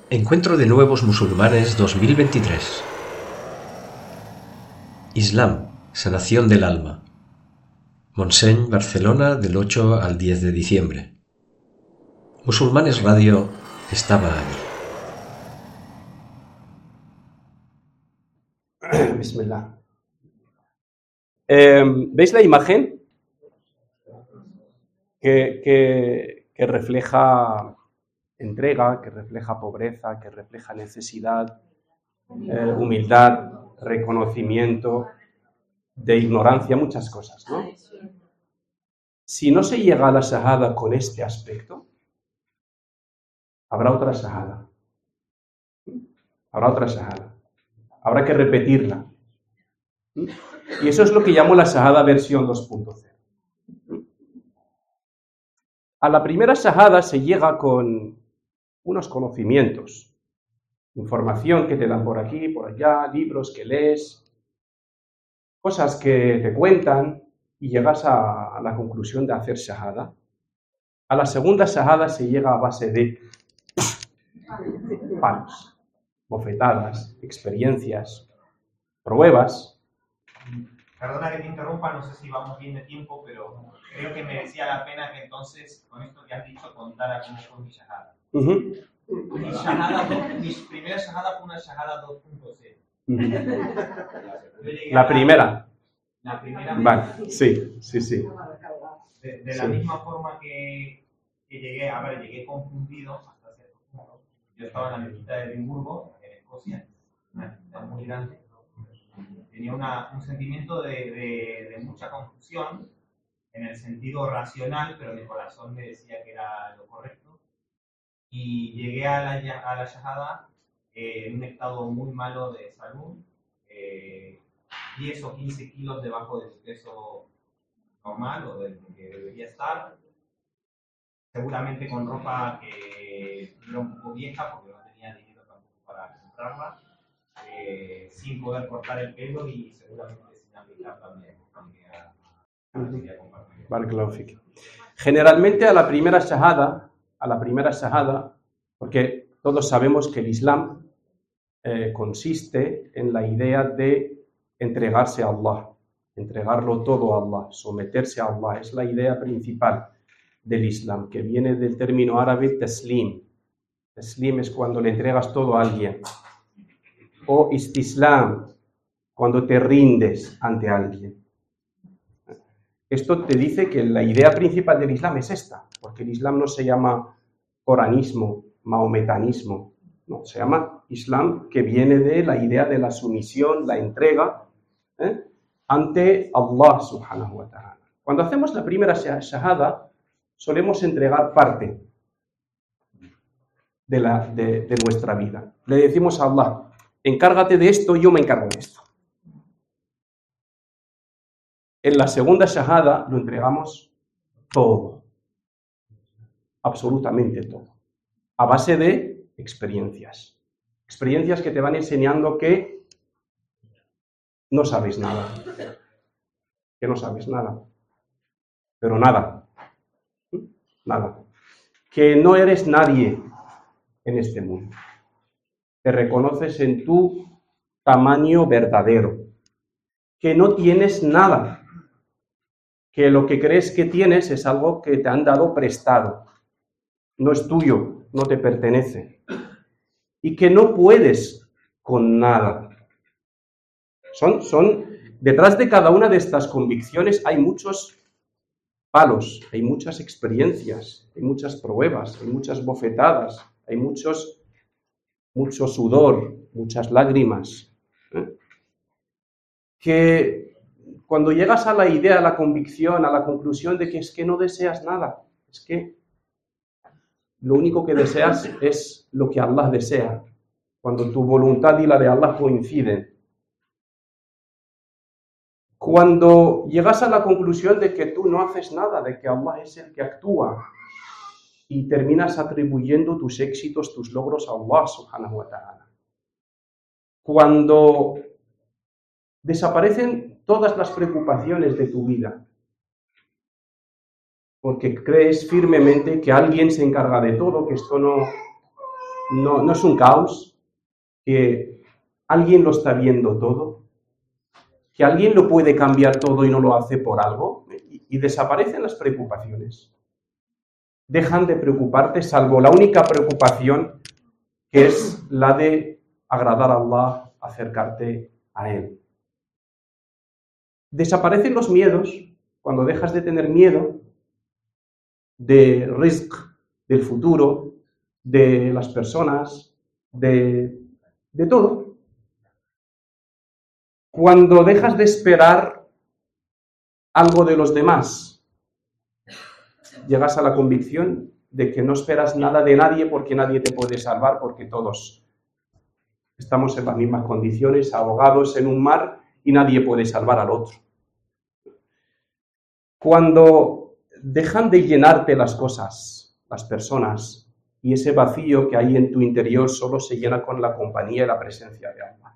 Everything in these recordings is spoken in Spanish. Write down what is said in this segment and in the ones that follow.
Encuentro de Nuevos Musulmanes 2023. Islam, sanación del alma. Montseny, Barcelona, del 8 al 10 de diciembre. Musulmanes Radio estaba allí. Bismillah. ¿Veis la imagen? Que refleja entrega, que refleja pobreza, que refleja necesidad, humildad, reconocimiento, de ignorancia, muchas cosas, ¿no? Si no se llega a la shahada con este aspecto, habrá otra shahada. Habrá otra shahada. Habrá que repetirla. Y eso es lo que llamo la shahada versión 2.0. A la primera shahada se llega con unos conocimientos, información que te dan por aquí, por allá, libros que lees, cosas que te cuentan y llegas a la conclusión de hacer shahada. A la segunda shahada se llega a base de palos, bofetadas, experiencias, pruebas. Perdona que te interrumpa, no sé si vamos bien de tiempo, pero creo que merecía la pena que entonces, con esto que has dicho, contara cómo fue mi shahada. Mi primera shahada fue una shahada 2.0. La primera. La primera. Vale, sí. De la misma forma que llegué, llegué confundido hasta cierto punto. Yo estaba en la mezquita de Edimburgo, en Escocia, una mezquita muy grande. Tenía un sentimiento de mucha confusión en el sentido racional, pero mi corazón me decía que era lo correcto. Y llegué a la shahada en un estado muy malo de salud, 10 o 15 kilos debajo del peso normal o del que debería estar, seguramente con ropa que era un poco vieja porque no tenía dinero tampoco para comprarla, sin poder cortar el pelo y seguramente sin aplicar también. Generalmente a la primera shahada, porque todos sabemos que el Islam consiste en la idea de entregarse a Allah, entregarlo todo a Allah, someterse a Allah, es la idea principal del Islam, que viene del término árabe taslim. Taslim es cuando le entregas todo a alguien, o istislam, cuando te rindes ante alguien. Esto te dice que la idea principal del Islam es esta, porque el Islam no se llama coranismo, mahometanismo, no, se llama Islam, que viene de la idea de la sumisión, la entrega ante Allah subhanahu wa ta'ala. Cuando hacemos la primera shahada, solemos entregar parte de nuestra vida. Le decimos a Allah, encárgate de esto, yo me encargo de esto. En la segunda shahada lo entregamos todo, absolutamente todo, a base de experiencias que te van enseñando que no sabes nada, pero nada, que no eres nadie en este mundo, te reconoces en tu tamaño verdadero, que no tienes nada, que lo que crees que tienes es algo que te han dado prestado, no es tuyo, no te pertenece, y que no puedes con nada. Detrás de cada una de estas convicciones hay muchos palos, hay muchas experiencias, hay muchas pruebas, hay muchas bofetadas, hay mucho sudor, muchas lágrimas. Que cuando llegas a la idea, a la convicción, a la conclusión de que es que no deseas nada, es que lo único que deseas es lo que Allah desea, cuando tu voluntad y la de Allah coinciden. Cuando llegas a la conclusión de que tú no haces nada, de que Allah es el que actúa, y terminas atribuyendo tus éxitos, tus logros a Allah subhanahu wa ta'ala. Cuando desaparecen todas las preocupaciones de tu vida, porque crees firmemente que alguien se encarga de todo, que esto no no es un caos, que alguien lo está viendo todo, que alguien lo puede cambiar todo y no lo hace por algo, y desaparecen las preocupaciones. Dejan de preocuparte, salvo la única preocupación, que es la de agradar a Allah, acercarte a Él. Desaparecen los miedos cuando dejas de tener miedo de rizq, del futuro, de las personas, de todo. Cuando dejas de esperar algo de los demás, llegas a la convicción de que no esperas nada de nadie porque nadie te puede salvar, porque todos estamos en las mismas condiciones, ahogados en un mar y nadie puede salvar al otro. Cuando dejan de llenarte las cosas, las personas, y ese vacío que hay en tu interior solo se llena con la compañía y la presencia de Allah.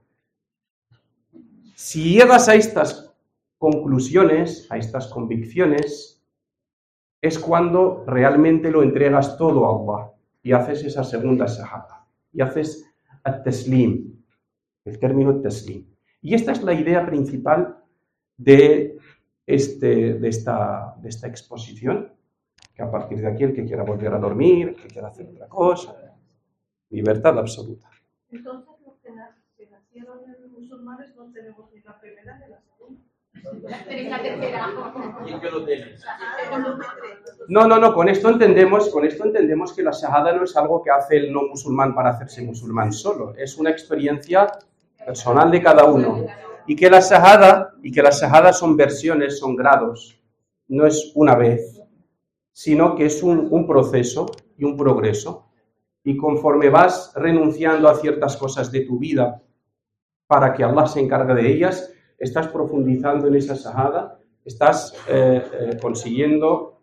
Si llegas a estas conclusiones, a estas convicciones, es cuando realmente lo entregas todo a Allah y haces esa segunda shahada, y haces at-taslim, el término taslim. Y esta es la idea principal de esta exposición, que a partir de aquí el que quiera volver a dormir, el que quiera hacer otra cosa, libertad absoluta. Entonces, los que nacieron musulmanes no tenemos ni la primera ni la segunda. Tenéis la tercera. ¿Y qué lo tenéis? No, con esto entendemos que la shahada no es algo que hace el no musulmán para hacerse musulmán solo, es una experiencia personal de cada uno. Y que la shahada son versiones, son grados, no es una vez, sino que es un proceso y un progreso. Y conforme vas renunciando a ciertas cosas de tu vida para que Allah se encargue de ellas, estás profundizando en esa shahada, estás consiguiendo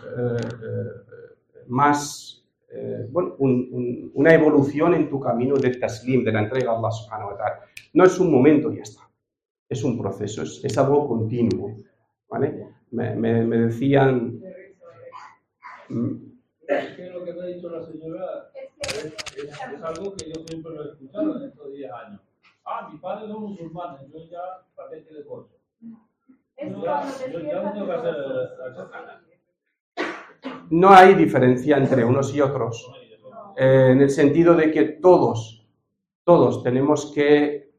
una evolución en tu camino de taslim, de la entrega a Allah subhanahu wa ta'ala. No es un momento y ya está, es un proceso, es algo continuo, ¿vale? Me decían... Es que lo que me ha dicho la señora es algo que yo siempre lo he escuchado en estos 10 años. Mis padres son musulmanes, yo ya paquete de cosas. Yo ya no tengo que hacer nada. No hay diferencia entre unos y otros, en el sentido de que todos tenemos que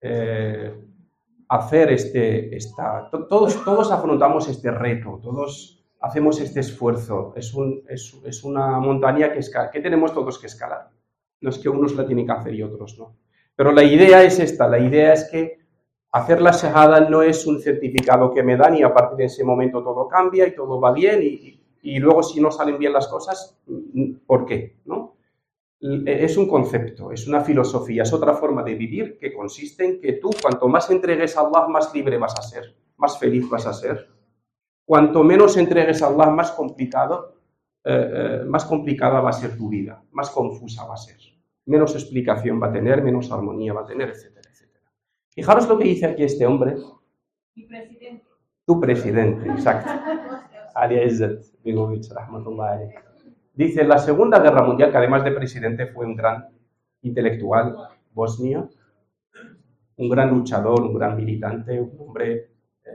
hacer todos afrontamos este reto, todos hacemos este esfuerzo, es una montaña que tenemos todos que escalar, no es que unos la tienen que hacer y otros no. Pero la idea es esta, la idea es que hacer la shahada no es un certificado que me dan y a partir de ese momento todo cambia y todo va bien y luego si no salen bien las cosas, ¿por qué? ¿No? Es un concepto, es una filosofía, es otra forma de vivir que consiste en que tú cuanto más entregues a Allah, más libre vas a ser, más feliz vas a ser. Cuanto menos entregues a Allah, más complicada va a ser tu vida, más confusa va a ser. Menos explicación va a tener, menos armonía va a tener, etcétera, etcétera. Fijaros lo que dice aquí este hombre. Mi presidente. Tu presidente, exacto. Ali Izzat Begovic, rahmatullah alayh. Dice, en la Segunda Guerra Mundial, que además de presidente fue un gran intelectual bosnio, un gran luchador, un gran militante, un hombre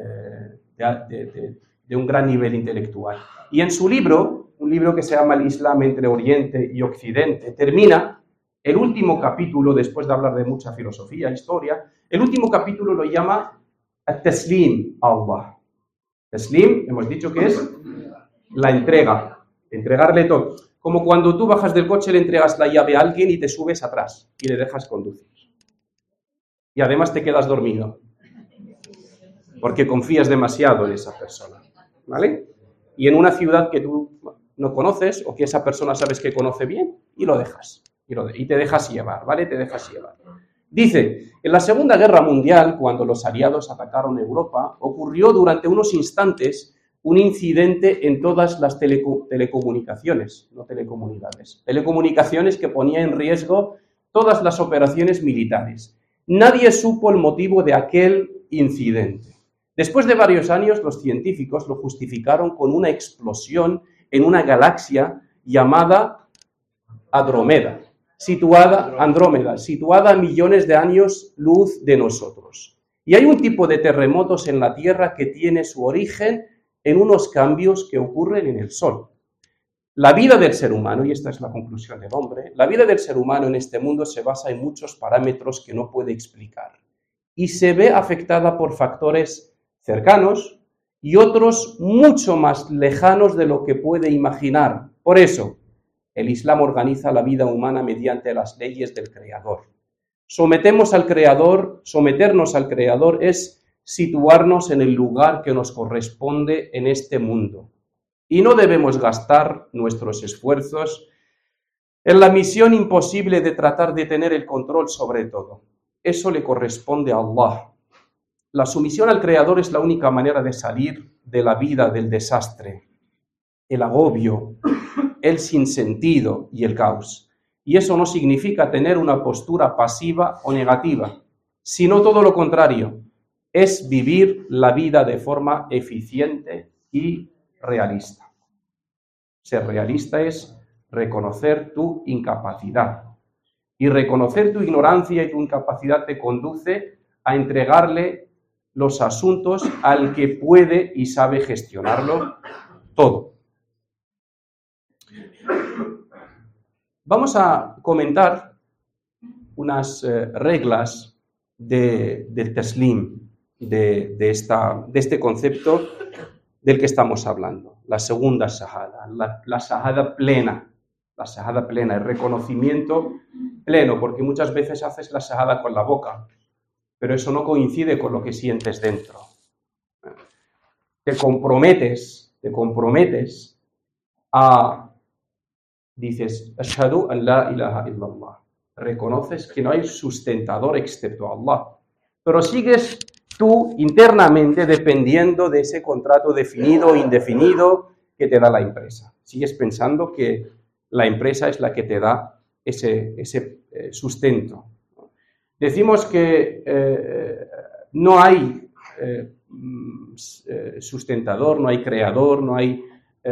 de un gran nivel intelectual. Y en su libro, un libro que se llama El Islam entre Oriente y Occidente, termina el último capítulo, después de hablar de mucha filosofía, historia, el último capítulo lo llama At-Taslim a Allah. Taslim, hemos dicho que es la entrega, entregarle todo. Como cuando tú bajas del coche, le entregas la llave a alguien y te subes atrás y le dejas conducir. Y además te quedas dormido, porque confías demasiado en esa persona, ¿vale? Y en una ciudad que tú no conoces o que esa persona sabes que conoce bien y lo dejas. Y te dejas llevar, ¿vale? Te dejas llevar. Dice, en la Segunda Guerra Mundial, cuando los aliados atacaron Europa, ocurrió durante unos instantes un incidente en todas las telecomunicaciones, no telecomunidades, telecomunicaciones que ponía en riesgo todas las operaciones militares. Nadie supo el motivo de aquel incidente. Después de varios años, los científicos lo justificaron con una explosión en una galaxia llamada Andrómeda. Andrómeda, situada a millones de años luz de nosotros. Y hay un tipo de terremotos en la Tierra que tiene su origen en unos cambios que ocurren en el Sol. La vida del ser humano, y esta es la conclusión del hombre, la vida del ser humano en este mundo se basa en muchos parámetros que no puede explicar y se ve afectada por factores cercanos y otros mucho más lejanos de lo que puede imaginar. Por eso, el Islam organiza la vida humana mediante las leyes del Creador. Someternos al Creador es situarnos en el lugar que nos corresponde en este mundo. Y no debemos gastar nuestros esfuerzos en la misión imposible de tratar de tener el control sobre todo. Eso le corresponde a Allah. La sumisión al Creador es la única manera de salir de la vida del desastre, el agobio, el sinsentido y el caos. Y eso no significa tener una postura pasiva o negativa, sino todo lo contrario, es vivir la vida de forma eficiente y realista. Ser realista es reconocer tu incapacidad. Y reconocer tu ignorancia y tu incapacidad te conduce a entregarle los asuntos al que puede y sabe gestionarlo todo. Vamos a comentar unas reglas del taslim, de este concepto del que estamos hablando. La segunda shahada, la shahada plena, el reconocimiento pleno, porque muchas veces haces la shahada con la boca, pero eso no coincide con lo que sientes dentro. Te comprometes a, dices, ashhadu an la ilaha illallah, reconoces que no hay sustentador excepto Allah, pero sigues tú internamente dependiendo de ese contrato definido o indefinido que te da la empresa. Sigues pensando que la empresa es la que te da ese sustento. Decimos que no hay sustentador, no hay creador, no hay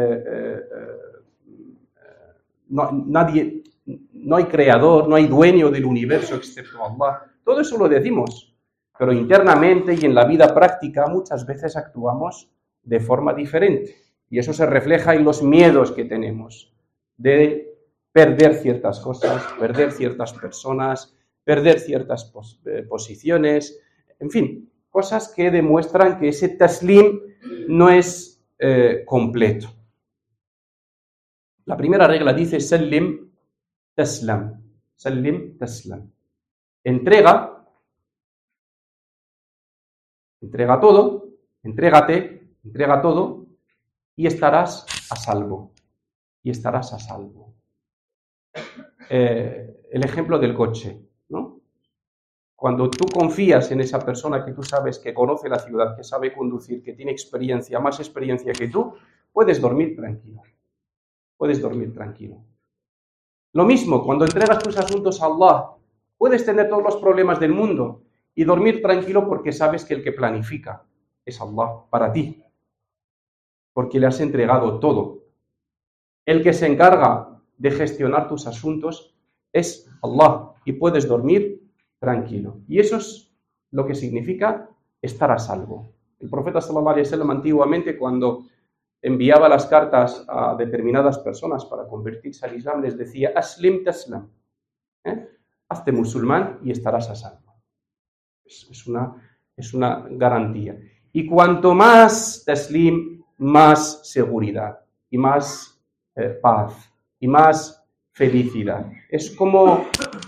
no hay creador, no hay dueño del universo excepto Allah. Todo eso lo decimos, pero internamente y en la vida práctica muchas veces actuamos de forma diferente. Y eso se refleja en los miedos que tenemos de perder ciertas cosas, perder ciertas personas, perder ciertas posiciones, en fin, cosas que demuestran que ese taslim no es completo. La primera regla dice sallim taslam, sallim taslam. Entrega todo, entrega todo y estarás a salvo. El ejemplo del coche, ¿no? Cuando tú confías en esa persona que tú sabes que conoce la ciudad, que sabe conducir, que tiene experiencia, más experiencia que tú, puedes dormir tranquilo. Lo mismo, cuando entregas tus asuntos a Allah, puedes tener todos los problemas del mundo y dormir tranquilo porque sabes que el que planifica es Allah para ti, porque le has entregado todo. El que se encarga de gestionar tus asuntos es Allah y puedes dormir tranquilo. Y eso es lo que significa estar a salvo. El profeta sallallahu alaihi wasallam antiguamente, cuando enviaba las cartas a determinadas personas para convertirse al Islam, les decía aslim taslam, hazte musulmán y estarás a salvo. Es una garantía. Y cuanto más taslim, más seguridad y más paz y más felicidad. Es como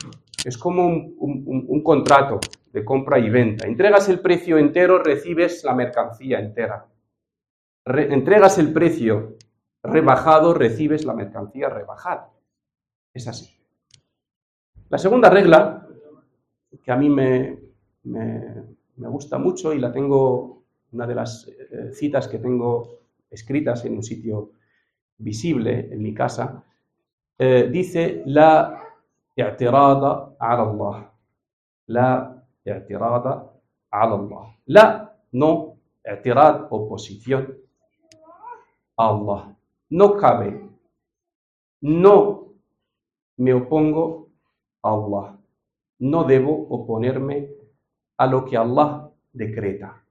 un contrato de compra y venta. Entregas el precio entero, recibes la mercancía entera. Entregas el precio rebajado, recibes la mercancía rebajada. Es así. La segunda regla, que a mí me gusta mucho y la tengo, una de las citas que tengo escritas en un sitio visible en mi casa, dice la i'tirada ala Allah. La i'tirada ala Allah. La, no, i'tirad, oposición a Allah. No cabe, no me opongo a Allah. No debo oponerme a lo que Allah decreta.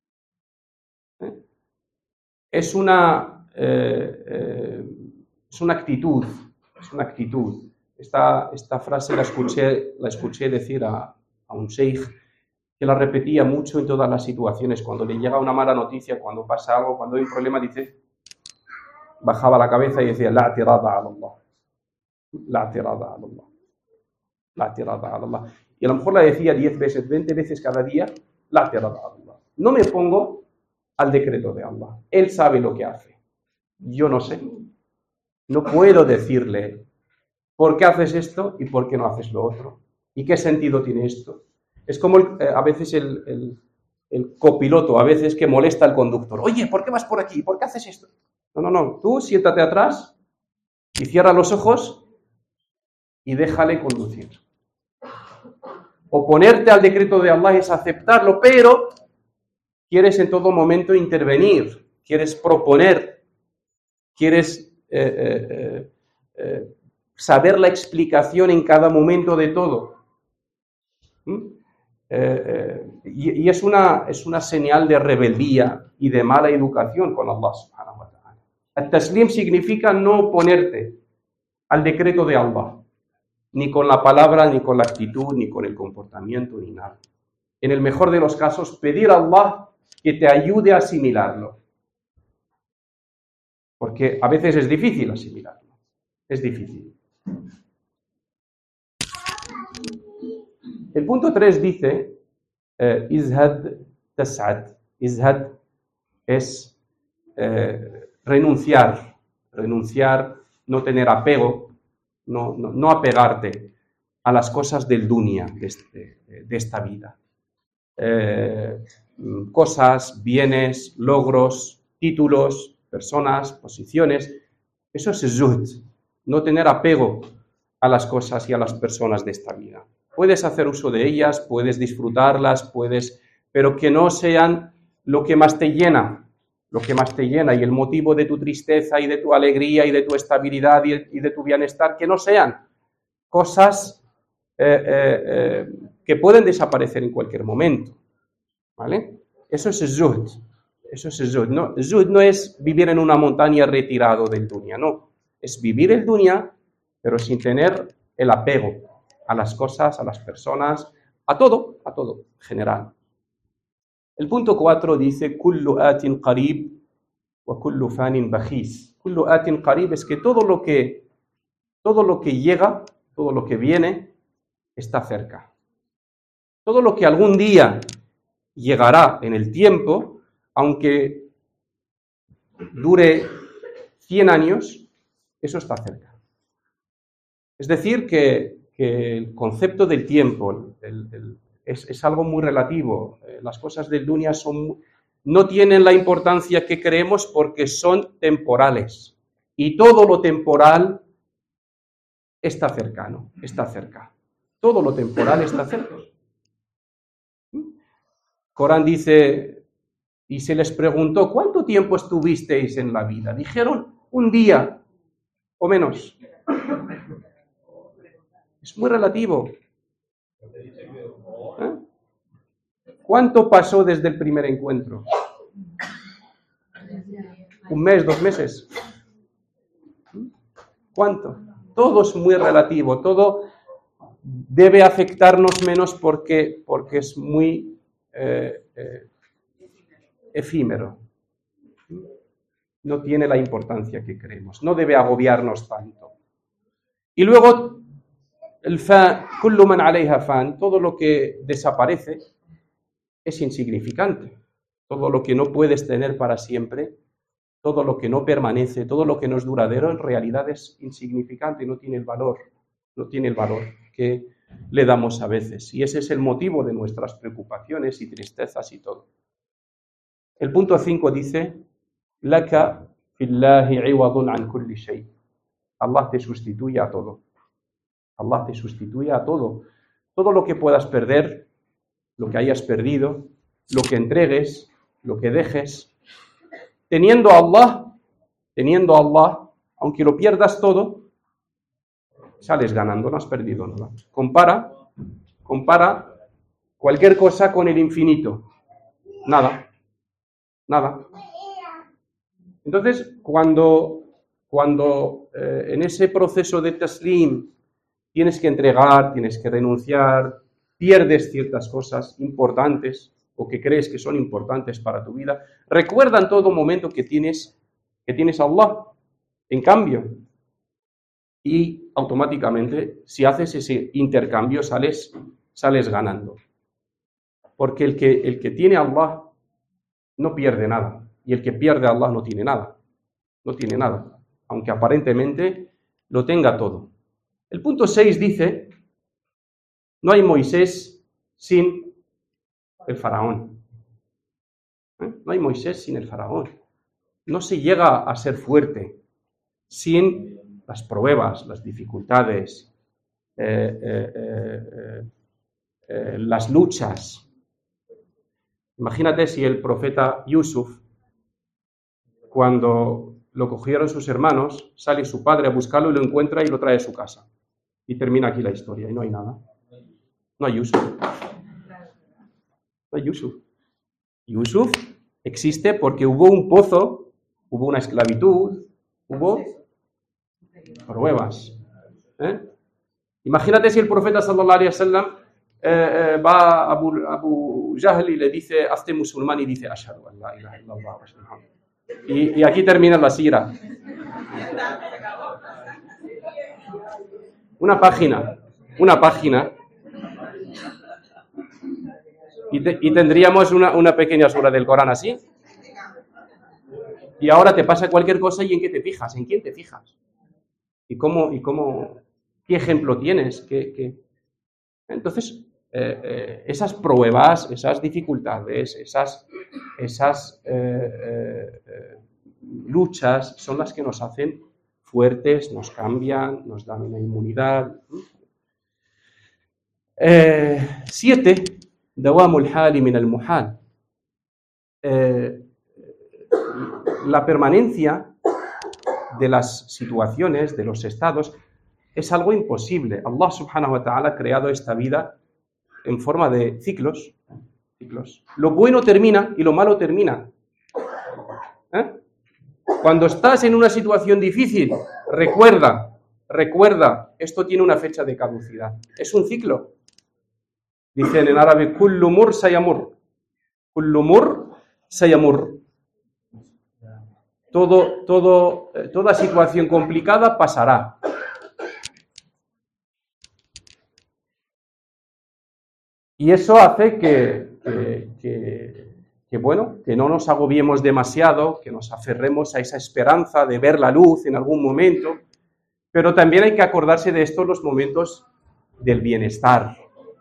Es una actitud. Esta frase la escuché decir a un sheikh que la repetía mucho en todas las situaciones. Cuando le llega una mala noticia, cuando pasa algo, cuando hay un problema, bajaba la cabeza y decía, la tirada a Allah. La tirada a Allah. La tirada a Allah. Y a lo mejor la decía 10 veces, 20 veces cada día, la tirada a Allah. No me pongo al decreto de Allah. Él sabe lo que hace. Yo no sé. No puedo decirle por qué haces esto y por qué no haces lo otro. ¿Y qué sentido tiene esto? Es como a veces el copiloto, a veces que molesta al conductor. Oye, ¿por qué vas por aquí? ¿Por qué haces esto? No. Tú siéntate atrás y cierra los ojos y déjale conducir. Oponerte al decreto de Allah es aceptarlo, pero quieres en todo momento intervenir, quieres proponer, quieres saber la explicación en cada momento de todo. Y es una señal de rebeldía y de mala educación con Allah subhanahu wa ta'ala. Al-taslim significa no oponerte al decreto de Allah, ni con la palabra, ni con la actitud, ni con el comportamiento, ni nada. En el mejor de los casos, pedir a Allah que te ayude a asimilarlo. Porque a veces es difícil asimilarlo. Es difícil. El punto 3 dice, izhad tas'ad. Izhad es renunciar, no tener apego, no apegarte a las cosas del dunya, de esta vida. Cosas, bienes, logros, títulos, personas, posiciones. Eso es zuhd, no tener apego a las cosas y a las personas de esta vida. Puedes hacer uso de ellas, puedes disfrutarlas, pero que no sean lo que más te llena. Lo que más te llena y el motivo de tu tristeza y de tu alegría y de tu estabilidad y de tu bienestar, que no sean cosas que pueden desaparecer en cualquier momento. ¿Vale? Eso es zuhd. Zuhd no es vivir en una montaña retirado del dunya, no. Es vivir el dunya, pero sin tener el apego a las cosas, a las personas, a todo en general. El punto 4 dice, kullu atin qarib wa kullu fanin bakhis. Kullu atin qarib es que todo lo que llega, todo lo que viene, está cerca. Todo lo que algún día llegará en el tiempo, aunque dure 100 años, eso está cerca. Es decir, que el concepto del tiempo es algo muy relativo. Las cosas del dunya no tienen la importancia que creemos porque son temporales. Y todo lo temporal está cercano, está cerca. Todo lo temporal está cerca. Corán dice, y se les preguntó, ¿cuánto tiempo estuvisteis en la vida? Dijeron, un día o menos. Es muy relativo. ¿Cuánto pasó desde el primer encuentro? ¿Un mes, 2 meses? ¿Cuánto? Todo es muy relativo, todo debe afectarnos menos porque es muy efímero. No tiene la importancia que creemos, no debe agobiarnos tanto. Y luego, el fan, kullu man alayha fan, todo lo que desaparece es insignificante. Todo lo que no puedes tener para siempre, todo lo que no permanece, todo lo que no es duradero, en realidad es insignificante y no tiene el valor que le damos a veces. Y ese es el motivo de nuestras preocupaciones y tristezas y todo. El punto 5 dice, Laka fillahi iwadun an kulli shay. Allah te sustituye a todo. Allah te sustituye a todo. Todo lo que puedas perder, lo que hayas perdido, lo que entregues, lo que dejes. Teniendo a Allah, aunque lo pierdas todo, sales ganando, no has perdido nada. Compara cualquier cosa con el infinito. Nada. Entonces, cuando en ese proceso de taslim tienes que entregar, tienes que renunciar, pierdes ciertas cosas importantes o que crees que son importantes para tu vida, recuerda en todo momento que tienes a Allah en cambio. Y automáticamente, si haces ese intercambio, sales ganando. Porque el que tiene a Allah no pierde nada. Y el que pierde a Allah no tiene nada. No tiene nada. Aunque aparentemente lo tenga todo. El punto 6 dice, no hay Moisés sin el faraón. No hay Moisés sin el faraón. No se llega a ser fuerte sin las pruebas, las dificultades, las luchas. Imagínate si el profeta Yusuf, cuando lo cogieron sus hermanos, sale su padre a buscarlo y lo encuentra y lo trae a su casa. Y termina aquí la historia y no hay nada. No hay Yusuf. No hay Yusuf. Yusuf existe porque hubo un pozo, hubo una esclavitud, hubo pruebas. Imagínate si el profeta sallallahu alaihi wasallam va a Abu Jahl y le dice, hazte musulmán, y dice, ashhadu an la ilaha illallah wa ashhadu anna Muhammadan. Y aquí termina la sira. Una página. Y tendríamos una pequeña sura del Corán así. Y ahora te pasa cualquier cosa y ¿en qué te fijas? ¿En quién te fijas? ¿Y qué ejemplo tienes? Entonces, esas pruebas, esas dificultades, esas luchas son las que nos hacen fuertes, nos cambian, nos dan una inmunidad. 7. Dawamul hali min al muhal. La permanencia de las situaciones, de los estados, es algo imposible. Allah subhanahu wa ta'ala ha creado esta vida en forma de ciclos. Lo bueno termina y lo malo termina. Cuando estás en una situación difícil, recuerda, esto tiene una fecha de caducidad. Es un ciclo. Dicen en árabe, kullu mur sayamur. Kullu mur sayamur. Toda situación complicada pasará. Y eso hace que no nos agobiemos demasiado, que nos aferremos a esa esperanza de ver la luz en algún momento, pero también hay que acordarse de esto en los momentos del bienestar.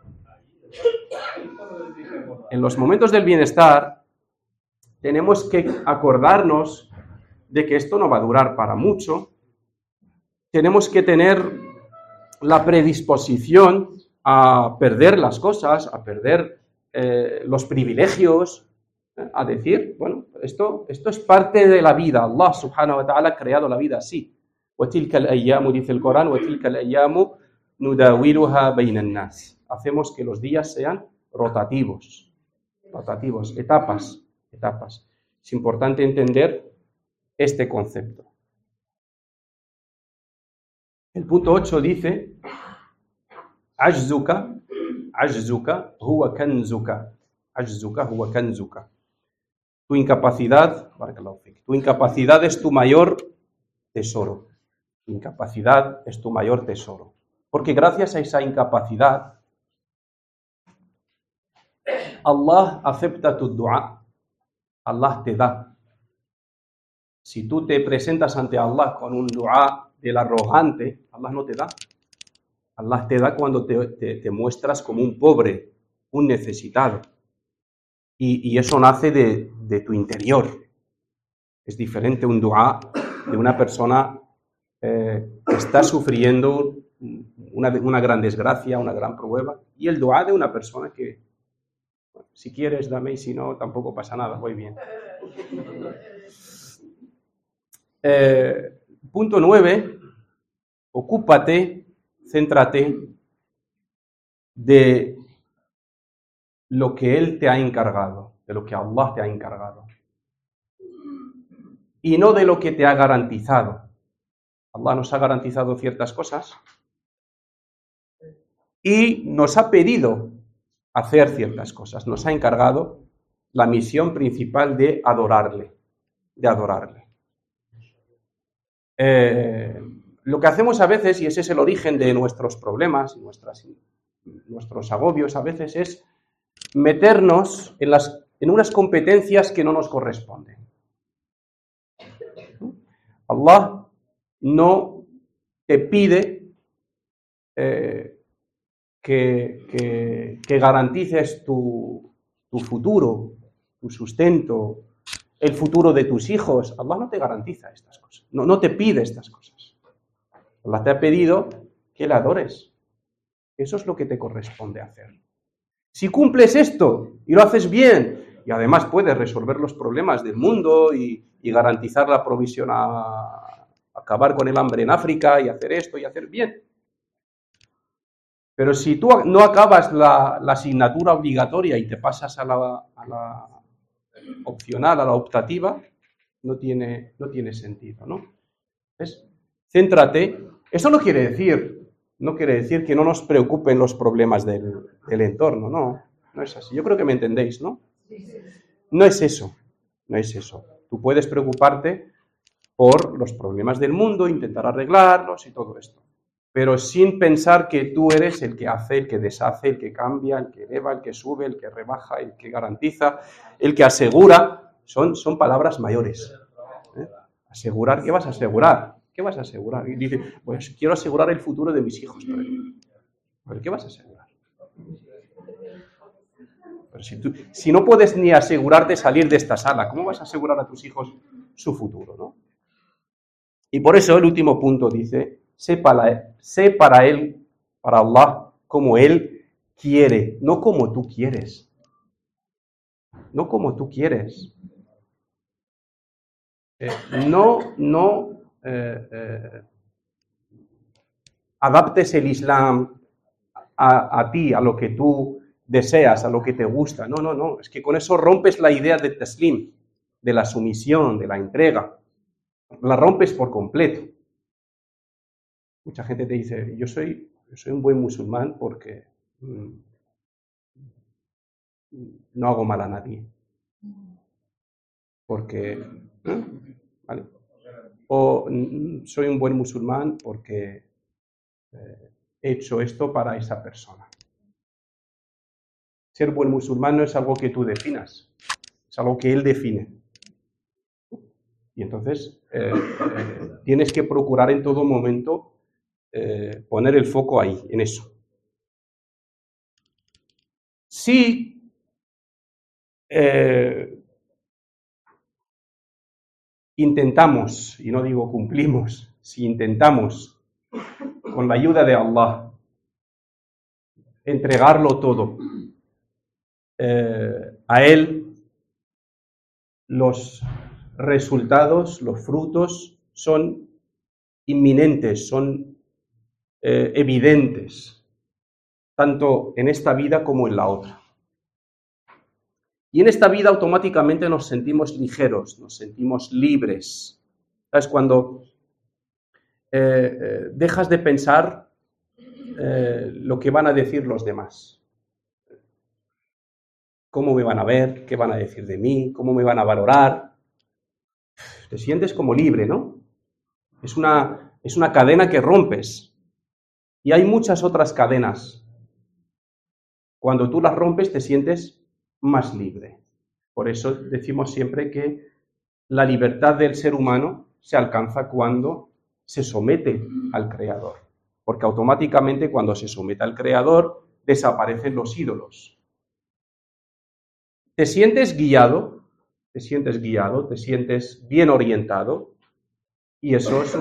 En los momentos del bienestar tenemos que acordarnos de que esto no va a durar para mucho. Tenemos que tener la predisposición a perder las cosas, a perder los privilegios, a decir, bueno, esto es parte de la vida. Allah subhanahu wa ta'ala ha creado la vida así. وَتِلْكَ الْأَيَّامُ, dice el Corán, وَتِلْكَ الْأَيَّامُ نُدَاوِلُهَا بَيْنَ النَّاسِ. Hacemos que los días sean rotativos, etapas. Es importante entender este concepto. El punto 8 dice, ajzuka huwa kanzuka. Ajzuka huwa kanzuka. Tu incapacidad es tu mayor tesoro. Tu incapacidad es tu mayor tesoro. Porque gracias a esa incapacidad, Allah acepta tu dua. Allah te da. Si tú te presentas ante Allah con un dua del arrogante, Allah no te da. Allah te da cuando te muestras como un pobre, un necesitado. Y eso nace de tu interior. Es diferente un dua de una persona que está sufriendo una gran desgracia, una gran prueba, y el dua de una persona que, bueno, si quieres dame y si no tampoco pasa nada, voy bien. Punto 9, ocúpate céntrate de lo que Él te ha encargado, de lo que Allah te ha encargado, y no de lo que te ha garantizado. Allah nos ha garantizado ciertas cosas y nos ha pedido hacer ciertas cosas, nos ha encargado la misión principal de adorarle, Lo que hacemos a veces, y ese es el origen de nuestros problemas, nuestros agobios a veces, es meternos en unas competencias que no nos corresponden. Allah no te pide que garantices tu futuro, tu sustento, el futuro de tus hijos. Allah no te garantiza estas cosas, no te pide estas cosas. Allah te ha pedido que le adores. Eso es lo que te corresponde hacer. Si cumples esto y lo haces bien, y además puedes resolver los problemas del mundo y garantizar la provisión acabar con el hambre en África y hacer esto y hacer bien. Pero si tú no acabas la asignatura obligatoria y te pasas a la opcional, a la optativa, no tiene sentido, ¿no? ¿Ves? Céntrate. Eso no quiere decir que no nos preocupen los problemas del entorno, no es así. Yo creo que me entendéis, ¿no? No es eso. Tú puedes preocuparte por los problemas del mundo, intentar arreglarlos y todo esto, pero sin pensar que tú eres el que hace, el que deshace, el que cambia, el que eleva, el que sube, el que rebaja, el que garantiza, el que asegura. Son palabras mayores. Asegurar, ¿qué vas a asegurar? ¿Qué vas a asegurar? Y dice, pues quiero asegurar el futuro de mis hijos. Pero ¿qué vas a asegurar? Pero si no puedes ni asegurarte salir de esta sala, ¿cómo vas a asegurar a tus hijos su futuro, no? Y por eso el último punto dice, sé para Él, para Allah, como Él quiere, no como tú quieres. No como tú quieres. Adaptes el Islam a ti, a lo que tú deseas, a lo que te gusta. No. Es que con eso rompes la idea del taslim, de la sumisión, de la entrega. La rompes por completo. Mucha gente te dice, yo soy un buen musulmán porque no hago mal a nadie. Porque, ¿vale? O soy un buen musulmán porque he hecho esto para esa persona. Ser buen musulmán no es algo que tú definas, es algo que él define. Y entonces tienes que procurar en todo momento poner el foco ahí, en eso. Si intentamos, y no digo cumplimos, si intentamos, con la ayuda de Allah, entregarlo todo a Él, los resultados, los frutos son inminentes, son evidentes, tanto en esta vida como en la otra. Y en esta vida automáticamente nos sentimos ligeros, nos sentimos libres. ¿Sabes? Cuando dejas de pensar lo que van a decir los demás. ¿Cómo me van a ver? ¿Qué van a decir de mí? ¿Cómo me van a valorar? Te sientes como libre, ¿no? Es una cadena que rompes. Y hay muchas otras cadenas. Cuando tú las rompes te sientes más libre. Por eso decimos siempre que la libertad del ser humano se alcanza cuando se somete al Creador. Porque automáticamente cuando se somete al Creador desaparecen los ídolos. Te sientes guiado, te sientes bien orientado, y eso es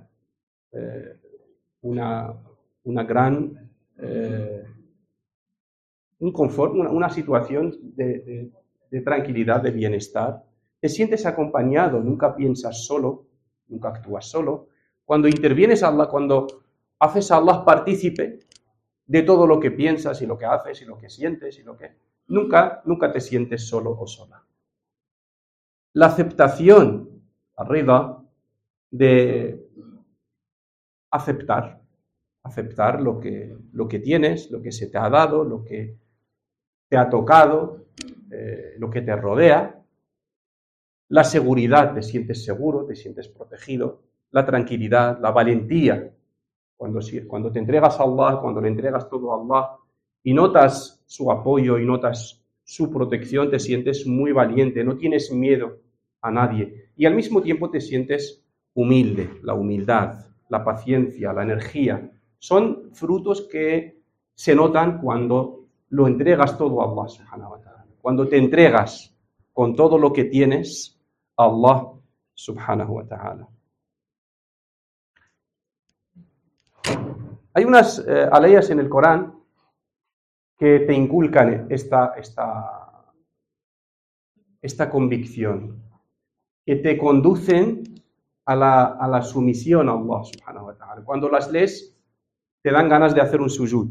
una gran un confort, una situación de tranquilidad, de bienestar. Te sientes acompañado, nunca piensas solo, nunca actúas solo. Cuando intervienes a Allah, cuando haces a Allah partícipe de todo lo que piensas y lo que haces y lo que sientes y lo que... Nunca te sientes solo o sola. La aceptación, arriba, de aceptar lo que tienes, lo que se te ha dado, lo que te ha tocado, lo que te rodea. La seguridad, te sientes seguro, te sientes protegido. La tranquilidad, la valentía. Cuando te entregas a Allah, cuando le entregas todo a Allah y notas su apoyo y notas su protección, te sientes muy valiente, no tienes miedo a nadie. Y al mismo tiempo te sientes humilde. La humildad, la paciencia, la energía, son frutos que se notan cuando lo entregas todo a Allah subhanahu wa ta'ala. Cuando te entregas con todo lo que tienes a Allah subhanahu wa ta'ala. Hay unas aleyas en el Corán que te inculcan esta convicción, que te conducen a la sumisión a Allah subhanahu wa ta'ala. Cuando las lees, te dan ganas de hacer un sujud,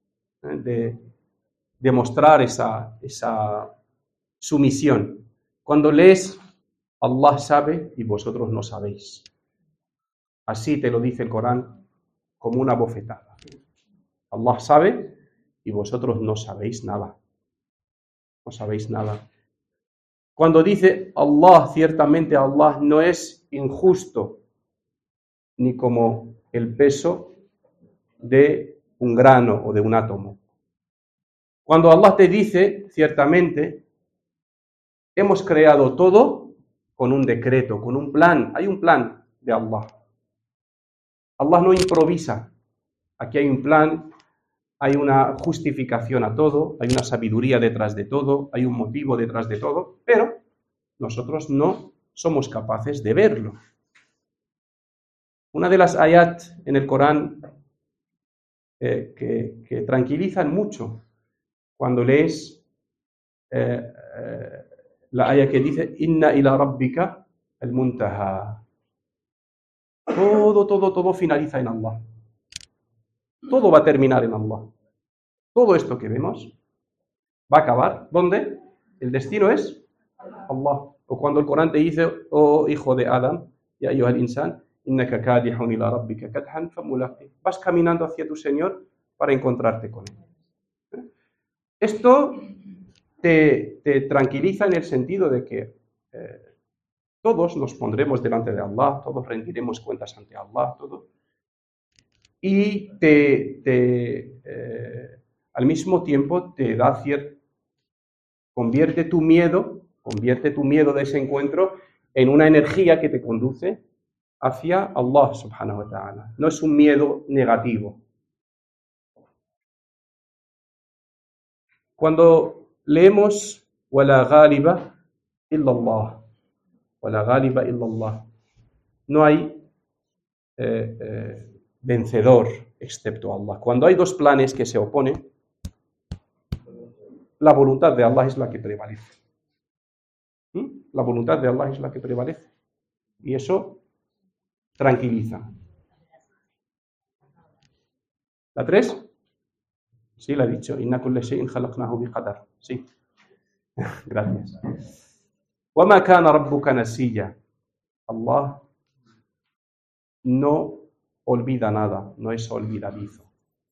de mostrar esa sumisión. Cuando lees, Allah sabe y vosotros no sabéis. Así te lo dice el Corán, como una bofetada. Allah sabe y vosotros no sabéis nada. No sabéis nada. Cuando dice Allah, ciertamente Allah no es injusto, ni como el peso de un grano o de un átomo. Cuando Allah te dice, ciertamente, hemos creado todo con un decreto, con un plan. Hay un plan de Allah. Allah no improvisa. Aquí hay un plan, hay una justificación a todo, hay una sabiduría detrás de todo, hay un motivo detrás de todo, pero nosotros no somos capaces de verlo. Una de las ayat en el Corán que tranquilizan mucho cuando lees la ayat que dice Inna ila rabbika al-muntaha. Todo finaliza en Allah. Todo va a terminar en Allah. Todo esto que vemos va a acabar. ¿Dónde? El destino es Allah. O cuando el Corán te dice, oh hijo de Adam, ya ayyuhal insan, innaka kadihun ila rabbika kadhan famulaqi. Vas caminando hacia tu Señor para encontrarte con Él. Esto te tranquiliza en el sentido de que todos nos pondremos delante de Allah, todos rendiremos cuentas ante Allah, todo. Y al mismo tiempo te da convierte tu miedo de ese encuentro en una energía que te conduce hacia Allah subhanahu wa ta'ala. No es un miedo negativo. Cuando leemos وَلَا غَالِبَ إِلَّا اللَّهِ وَلَا غَالِبَ إِلَّا اللَّهِ, no hay vencedor excepto Allah. Cuando hay dos planes que se oponen, la voluntad de Allah es la que prevalece. La voluntad de Allah es la que prevalece. Y eso tranquiliza. ¿La 3? Sí, la he dicho. Inna kulla shay'in khalaqnahu biqadar. Sí. Gracias. وَمَا كَانَ رَبُّكَ نَسِيًّا. Allah no olvida nada, no es olvidadizo.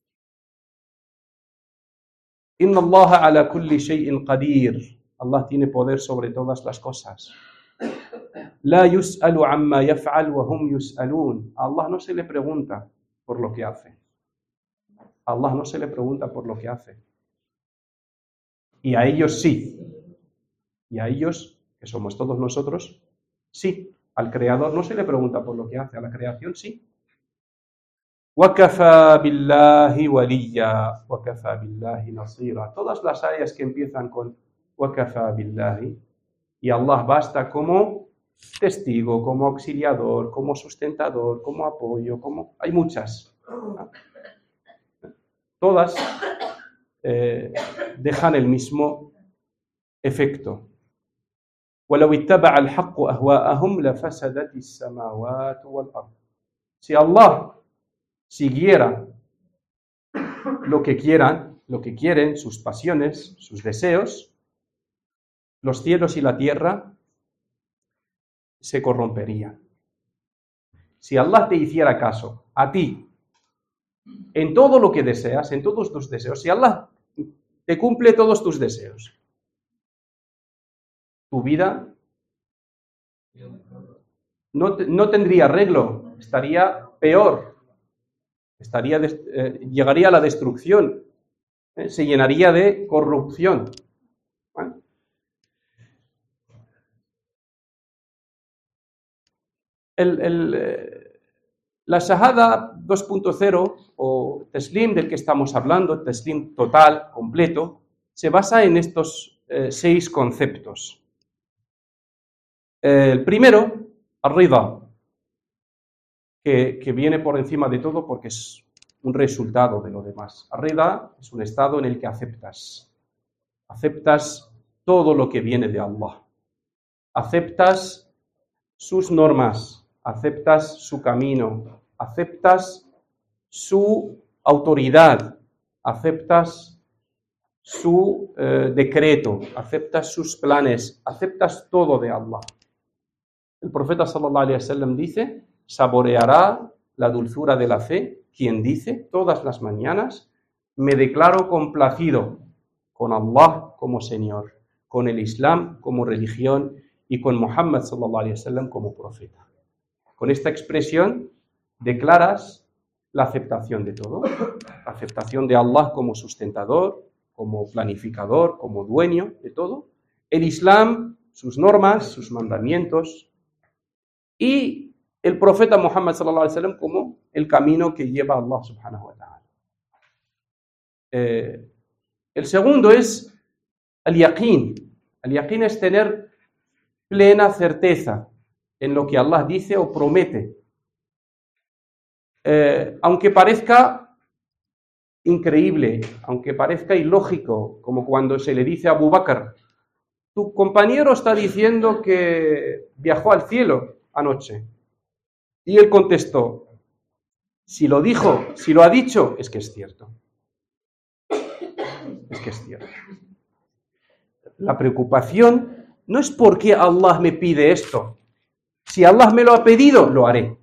Inna Allah ala kulli shay'in qadir. Allah tiene poder sobre todas las cosas. La yus'alu amma yaf'al wa hum yus'alun. A Allah no se le pregunta por lo que hace. A Allah no se le pregunta por lo que hace. Y a ellos sí. Y a ellos, que somos todos nosotros, sí. Al Creador no se le pregunta por lo que hace, a la creación sí. وَكَفَى بِاللَّهِ وَلِيًّا وَكَفَى بِاللَّهِ نَصِيرًا. Todas las ayas que empiezan con وَكَفَى بِاللَّهِ, y Allah basta como testigo, como auxiliador, como sustentador, como apoyo, hay muchas. Todas dejan el mismo efecto. وَلَوْ اتَّبَعَ الْحَقُّ أَهْوَاءَهُمْ لَفَسَدَتِ السَّمَاوَاتُ وَالْأَرْضُ. Si Allah siguiera lo que quieren, sus pasiones, sus deseos, los cielos y la tierra se corromperían. Si Allah te hiciera caso, a ti, en todo lo que deseas, en todos tus deseos, si Allah te cumple todos tus deseos, tu vida no tendría arreglo, estaría peor, llegaría a la destrucción, se llenaría de corrupción. ¿Vale? La Shahada 2.0 o Teslim del que estamos hablando, Teslim total, completo, se basa en estos 6 conceptos. El primero, Ar-Rida, que viene por encima de todo porque es un resultado de lo demás. Ar-Rida es un estado en el que aceptas todo lo que viene de Allah, aceptas sus normas, aceptas su camino, aceptas su autoridad, aceptas su decreto, aceptas sus planes, aceptas todo de Allah. El profeta sallallahu alaihi wasallam dice: saboreará la dulzura de la fe quien dice todas las mañanas: me declaro complacido con Allah como Señor, con el Islam como religión y con Muhammad sallallahu alaihi wasallam como profeta. Con esta expresión declaras la aceptación de todo, la aceptación de Allah como sustentador, como planificador, como dueño de todo, el Islam, sus normas, sus mandamientos, y el profeta Muhammad sallallahu alaihi wasallam como el camino que lleva a Allah subhanahu wa ta'ala. El segundo es el yaqeen. El yaqeen es tener plena certeza en lo que Allah dice o promete. Aunque parezca increíble, aunque parezca ilógico, como cuando se le dice a Abu Bakr: tu compañero está diciendo que viajó al cielo anoche. Y él contestó: si lo dijo, si lo ha dicho, es que es cierto. Es que es cierto. La preocupación no es por qué Allah me pide esto. Si Allah me lo ha pedido, lo haré.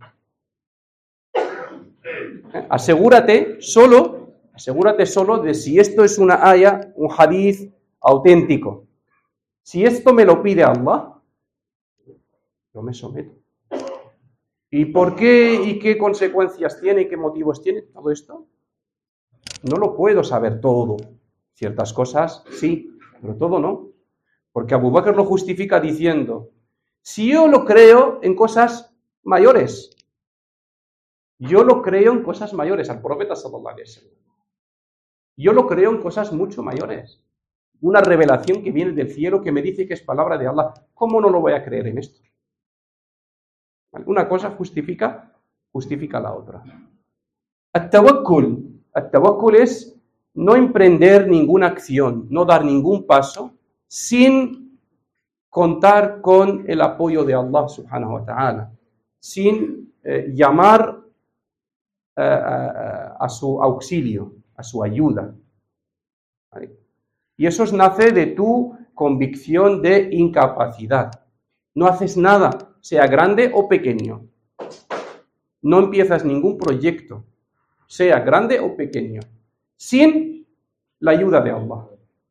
Asegúrate solo de si esto es una aya, un hadith auténtico. Si esto me lo pide Allah, yo me someto. ¿Y por qué y qué consecuencias tiene y qué motivos tiene todo esto? No lo puedo saber todo. Ciertas cosas sí, pero todo no. Porque Abu Bakr lo justifica diciendo: si yo lo creo en cosas mayores, yo lo creo en cosas mayores, al profeta sallallahu alaihi wasallam. Yo lo creo en cosas mucho mayores. Una revelación que viene del cielo que me dice que es palabra de Allah. ¿Cómo no lo voy a creer en esto? Una cosa justifica la otra. At-tawakkul es no emprender ninguna acción, no dar ningún paso sin contar con el apoyo de Allah subhanahu wa ta'ala, sin llamar a su auxilio, a su ayuda. ¿Vale? Y eso nace de tu convicción de incapacidad. No haces nada, sea grande o pequeño. No empiezas ningún proyecto, sea grande o pequeño, sin la ayuda de Allah.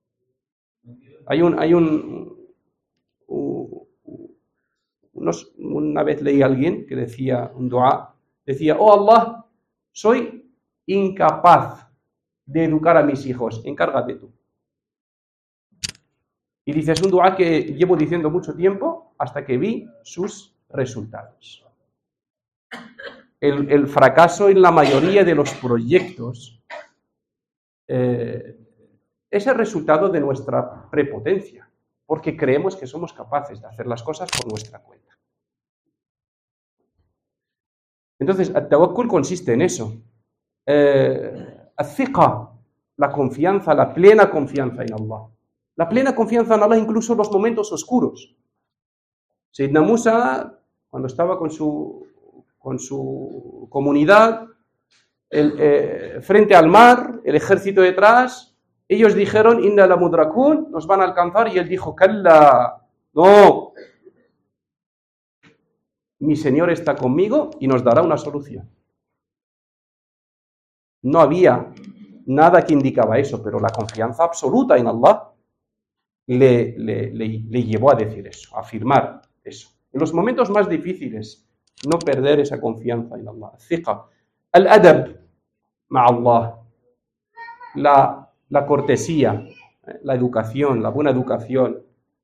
Una vez leí a alguien que decía un dua, decía: oh Allah, soy incapaz de educar a mis hijos, encárgate tú. Y dice: es un dua que llevo diciendo mucho tiempo hasta que vi sus resultados. El fracaso en la mayoría de los proyectos es el resultado de nuestra prepotencia, porque creemos que somos capaces de hacer las cosas por nuestra cuenta. Entonces, el tawakkul consiste en eso. Al-thiqa, la confianza, la plena confianza en Allah. La plena confianza en Allah incluso en los momentos oscuros. Sayyidina Musa, cuando estaba con su comunidad, frente al mar, el ejército detrás. Ellos dijeron, inna la mudrakun, nos van a alcanzar, y él dijo, kalla, no, mi Señor está conmigo y nos dará una solución. No había nada que indicaba eso, pero la confianza absoluta en Allah le llevó a decir eso, a afirmar eso. En los momentos más difíciles, no perder esa confianza en Allah. Thiqa, al-adab ma Allah, la cortesía, la educación, la buena educación,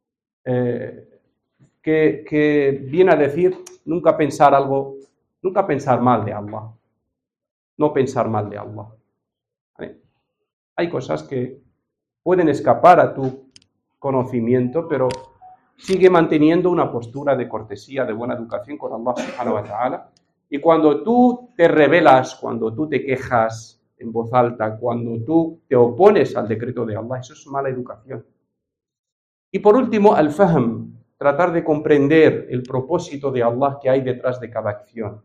que viene a decir nunca pensar mal de Allah, no pensar mal de Allah. ¿Vale? Hay cosas que pueden escapar a tu conocimiento, pero sigue manteniendo una postura de cortesía, de buena educación con Allah subhanahu wa ta'ala. Y cuando tú te rebelas, cuando tú te quejas en voz alta, cuando tú te opones al decreto de Allah, eso es mala educación. Y por último, al-fahm, tratar de comprender el propósito de Allah que hay detrás de cada acción.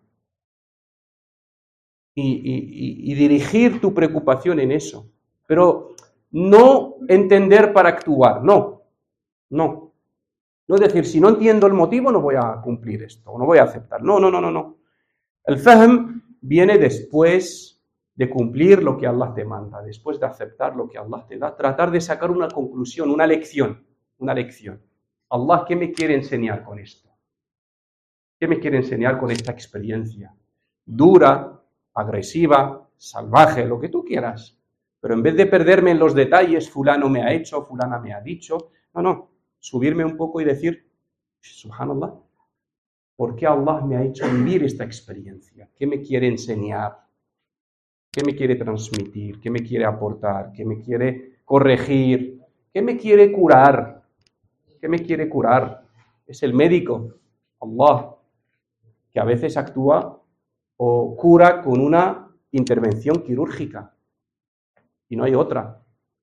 Y dirigir tu preocupación en eso. Pero no entender para actuar, no. No es decir, si no entiendo el motivo, no voy a cumplir esto, o no voy a aceptar. No. El fahm viene después de cumplir lo que Allah te manda, después de aceptar lo que Allah te da, tratar de sacar una conclusión, una lección. Allah, ¿qué me quiere enseñar con esto? ¿Qué me quiere enseñar con esta experiencia? Dura, agresiva, salvaje, lo que tú quieras. Pero en vez de perderme en los detalles, fulano me ha hecho, fulana me ha dicho, no. Subirme un poco y decir, subhanallah, ¿por qué Allah me ha hecho vivir esta experiencia? ¿Qué me quiere enseñar? ¿Qué me quiere transmitir? ¿Qué me quiere aportar? ¿Qué me quiere corregir? ¿Qué me quiere curar? ¿Qué me quiere curar? Es el médico, Allah, que a veces actúa o cura con una intervención quirúrgica y no hay otra.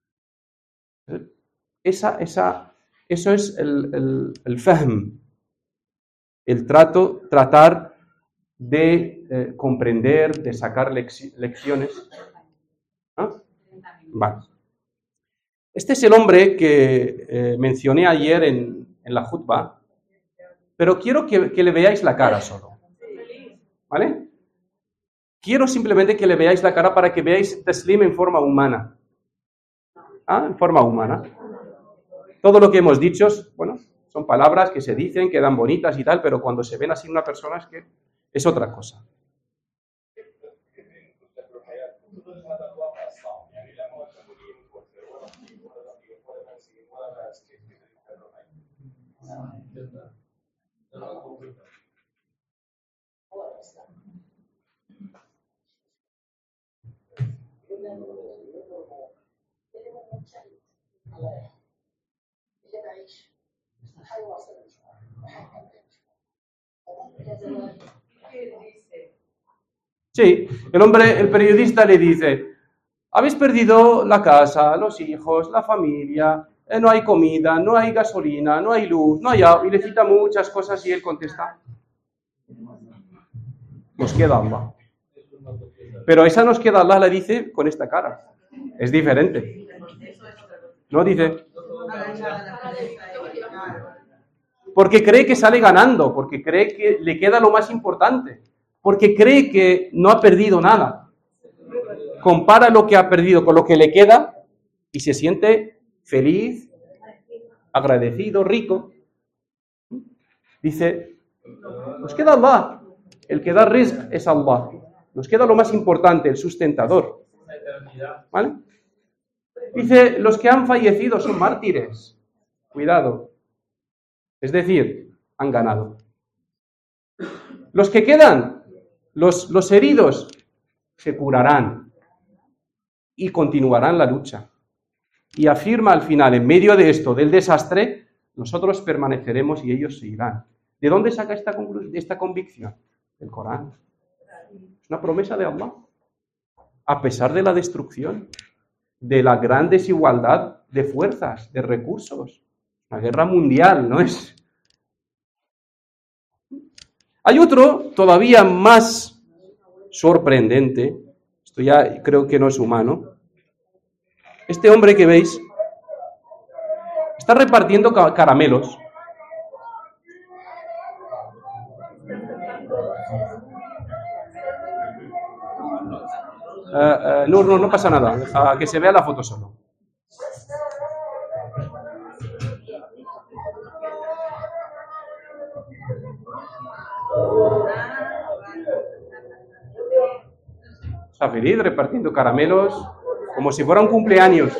Eso es el fahm, el tratar de comprender, de sacar lecciones. ¿Ah? Vale. Este es el hombre que mencioné ayer en la khutbah, pero quiero que le veáis la cara solo. ¿Vale? Quiero simplemente que le veáis la cara para que veáis taslim en forma humana. ¿Ah? En forma humana. Todo lo que hemos dicho, bueno, son palabras que se dicen, quedan bonitas y tal, pero cuando se ven así en una persona es otra cosa. Sí, el periodista le dice, habéis perdido la casa, los hijos, la familia, no hay comida, no hay gasolina, no hay luz, no hay agua, y le cita muchas cosas y él contesta, nos queda Allah. Pero esa nos queda Allah la dice con esta cara, es diferente. No dice, porque cree que sale ganando, porque cree que le queda lo más importante, porque cree que no ha perdido nada. Compara lo que ha perdido con lo que le queda y se siente feliz, agradecido, rico. Dice, nos queda Allah, el que da rizq es Allah, nos queda lo más importante, el sustentador. ¿Vale? Dice, los que han fallecido son mártires. Cuidado. Es decir, han ganado. Los que quedan, los heridos, se curarán y continuarán la lucha. Y afirma al final, en medio de esto, del desastre, nosotros permaneceremos y ellos se irán. ¿De dónde saca esta convicción? Del Corán. Es una promesa de Allah. A pesar de la destrucción, de la gran desigualdad de fuerzas, de recursos. Una guerra mundial, ¿no es? Hay otro todavía más sorprendente. Esto ya creo que no es humano. Este hombre que veis está repartiendo caramelos. No pasa nada. Deja que se vea la foto solo. Está feliz repartiendo caramelos como si fuera un cumpleaños.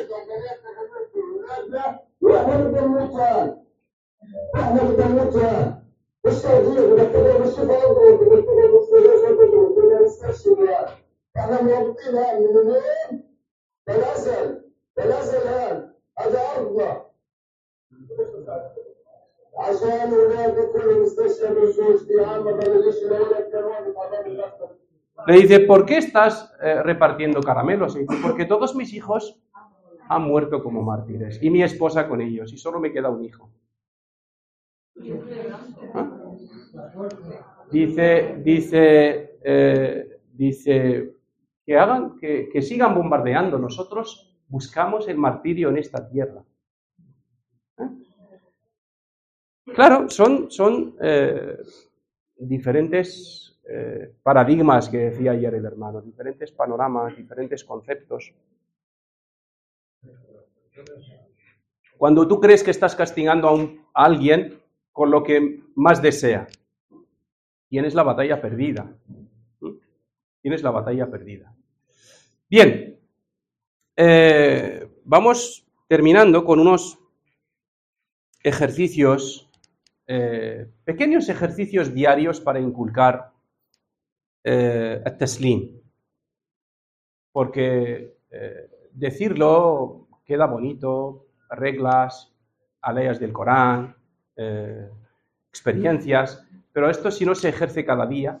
Le dice, ¿por qué estás repartiendo caramelos? Y dice, porque todos mis hijos han muerto como mártires y mi esposa con ellos y solo me queda un hijo. ¿Ah? Dice que hagan, que sigan bombardeando. Nosotros buscamos el martirio en esta tierra. Claro, son diferentes paradigmas que decía ayer el hermano, diferentes panoramas, diferentes conceptos. Cuando tú crees que estás castigando a alguien con lo que más desea, tienes la batalla perdida. Tienes la batalla perdida. Bien, vamos terminando con unos ejercicios, pequeños ejercicios diarios para inculcar el taslim. Porque decirlo queda bonito, reglas, aleyas del Corán, experiencias, pero esto si no se ejerce cada día,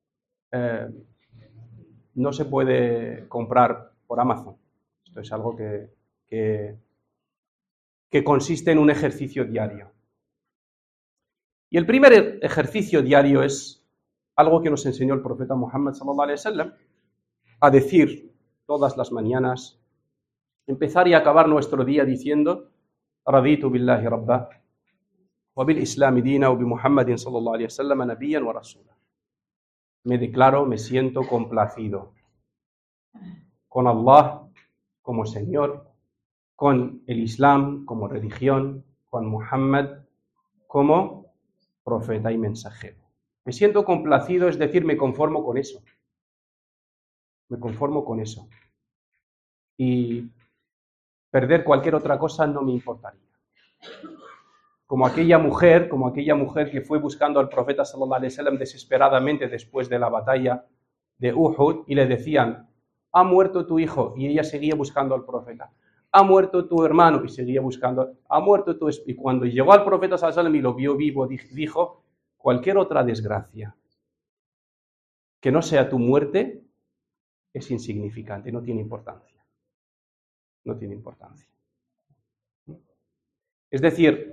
no se puede comprar por Amazon. Esto es algo que consiste en un ejercicio diario. Y el primer ejercicio diario es algo que nos enseñó el profeta Muhammad sallallahu alaihi wasallam, a decir todas las mañanas, empezar y acabar nuestro día diciendo Raditu billahi rabba wa bil islami dina wa bi Muhammadin sallallahu alaihi wasallam nabiyyan wa rasula. Me declaro, me siento complacido con Allah como Señor, con el Islam como religión, con Muhammad como profeta y mensajero. Me siento complacido, es decir, me conformo con eso. Me conformo con eso. Y perder cualquier otra cosa no me importaría. Como aquella mujer que fue buscando al profeta sallallahu alaihi wasallam desesperadamente después de la batalla de Uhud y le decían, ha muerto tu hijo, y ella seguía buscando al profeta. Ha muerto tu hermano, y seguía buscando. Ha muerto tu esposo. Y cuando llegó al profeta sallallahu alaihi wasallam y lo vio vivo, dijo, cualquier otra desgracia que no sea tu muerte es insignificante, no tiene importancia. No tiene importancia. Es decir,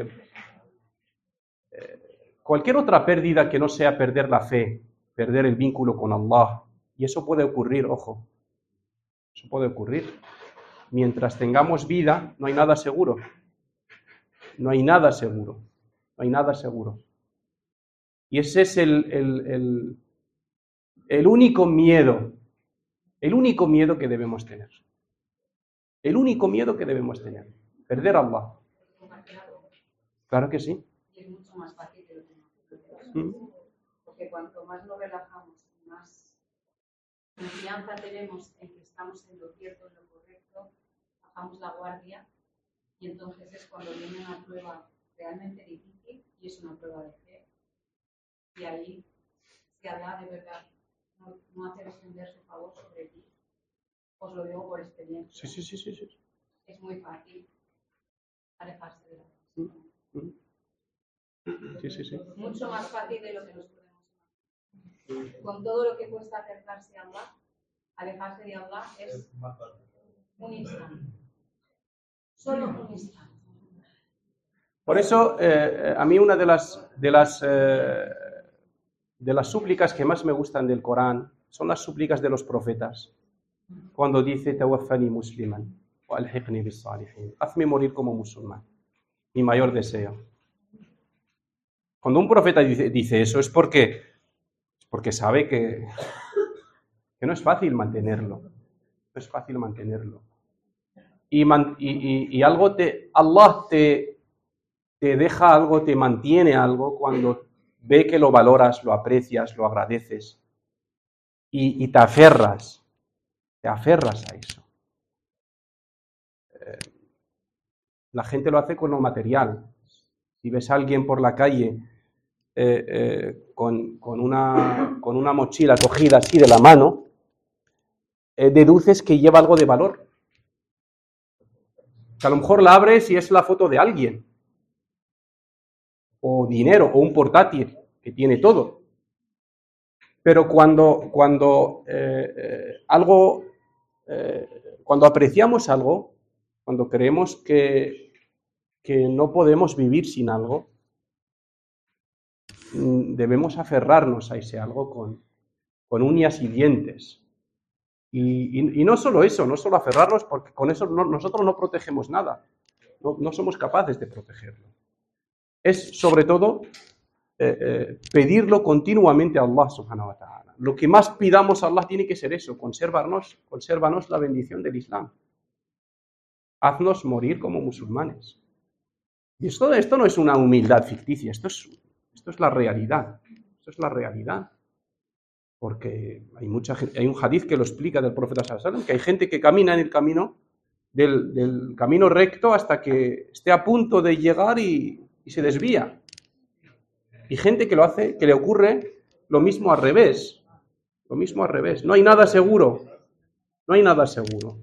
cualquier otra pérdida que no sea perder la fe, perder el vínculo con Allah, y eso puede ocurrir, ojo, eso puede ocurrir. Mientras tengamos vida, no hay nada seguro. No hay nada seguro. No hay nada seguro. Y ese es el único miedo que debemos tener. El único miedo que debemos tener. Perder a Allah. Claro que sí. Y es mucho más fácil de lo que nosotros. Porque cuanto más nos relajamos, más confianza tenemos en que estamos en lo cierto, en lo correcto, bajamos la guardia y entonces es cuando viene una prueba realmente difícil y es una prueba de fe. Y ahí, si Allah de verdad no hace descender su favor sobre ti, os lo digo por experiencia. Sí. Es muy fácil alejarse de la Sí. Mucho más fácil de lo que nos podemos imaginar. Con todo lo que cuesta acercarse a Allah, alejarse de Allah es un instante. Solo un instante. Por eso, a mí una de las súplicas que más me gustan del Corán son las súplicas de los profetas. cuando dice tawaffani musliman wa alhiqni bis salihin. Hazme morir como musulmán. Mi mayor deseo. Cuando un profeta dice eso es porque sabe que no es fácil mantenerlo. No es fácil mantenerlo. Y algo Allah te deja algo, te mantiene algo cuando ve que lo valoras, lo aprecias, lo agradeces y te aferras a eso. La gente lo hace con lo material. Si ves a alguien por la calle con una mochila cogida así de la mano, deduces que lleva algo de valor. Que a lo mejor la abres y es la foto de alguien, o dinero, o un portátil que tiene todo. Pero cuando apreciamos algo, cuando creemos que no podemos vivir sin algo, debemos aferrarnos a ese algo con uñas y dientes. Y no solo eso, no solo aferrarnos, porque con eso nosotros no protegemos nada, no somos capaces de protegerlo. Es sobre todo pedirlo continuamente a Allah subhanahu wa ta'ala. Lo que más pidamos a Allah tiene que ser eso, consérvanos la bendición del Islam. Haznos morir como musulmanes. Y esto no es una humildad ficticia, esto es la realidad. Esto es la realidad. Porque hay un hadith que lo explica del profeta sallallahu alaihi wasallam, que hay gente que camina en el camino del camino recto hasta que esté a punto de llegar y se desvía. Y gente que lo hace, que le ocurre lo mismo al revés. Lo mismo al revés. No hay nada seguro. No hay nada seguro.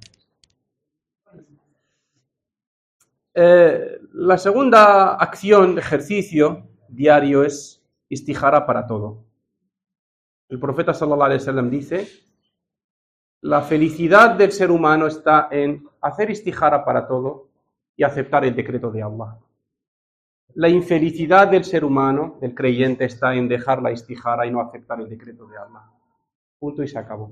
La segunda acción, ejercicio diario es istijara para todo. El profeta sallallahu alaihi wasallam dice: la felicidad del ser humano está en hacer istijara para todo y aceptar el decreto de Allah. La infelicidad del ser humano, del creyente, está en dejar la istijara y no aceptar el decreto de Allah. Punto y se acabó.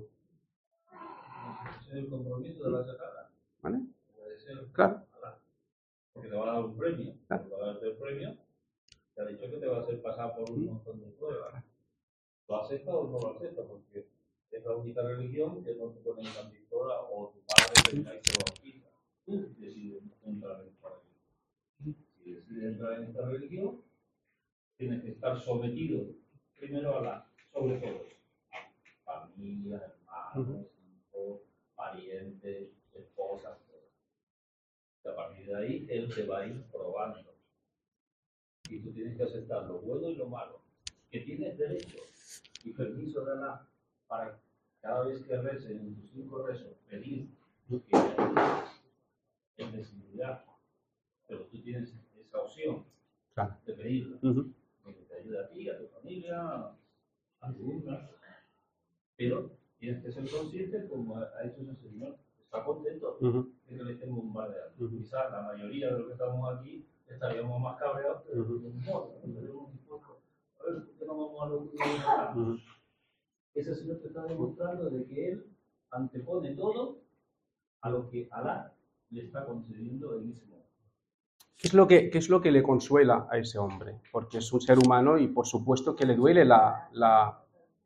Es el compromiso de la istijara. ¿Vale? Claro. Porque te va a dar un premio. Claro. Te va a dar el premio. Te ha dicho que te va a hacer pasar por un montón de pruebas. ¿Lo aceptas o no lo aceptas? Porque es la única religión que no te pone en la pistola o tu padre te dice que lo bautiza. Tú decides entrar en esta religión. Si decides entrar en esta religión, tienes que estar sometido primero a la, sobre todo, familia, hermanos, hijos, parientes, esposas, todo. Y a partir de ahí, él te va a ir probando. Y tú tienes que aceptar lo bueno y lo malo. Que tienes derecho y permiso de Allah para cada vez que recen en tus 5 rezos, pedir que te ayudes en necesidad. Pero tú tienes esa opción de pedirla. Que te ayude a ti, a tu familia, a tu hija. Pero tienes que ser consciente, como ha hecho ese señor, está contento de que le estemos bombardeando. Quizás la mayoría de los que estamos aquí estaríamos más cabreados, pero no tenemos dispuesto. A ver, ¿por qué no vamos a lo que ese señor te está demostrando de que él antepone todo a lo que Alá le está concediendo en ese momento. ¿Qué es lo que le consuela a ese hombre? Porque es un ser humano y por supuesto que le duele la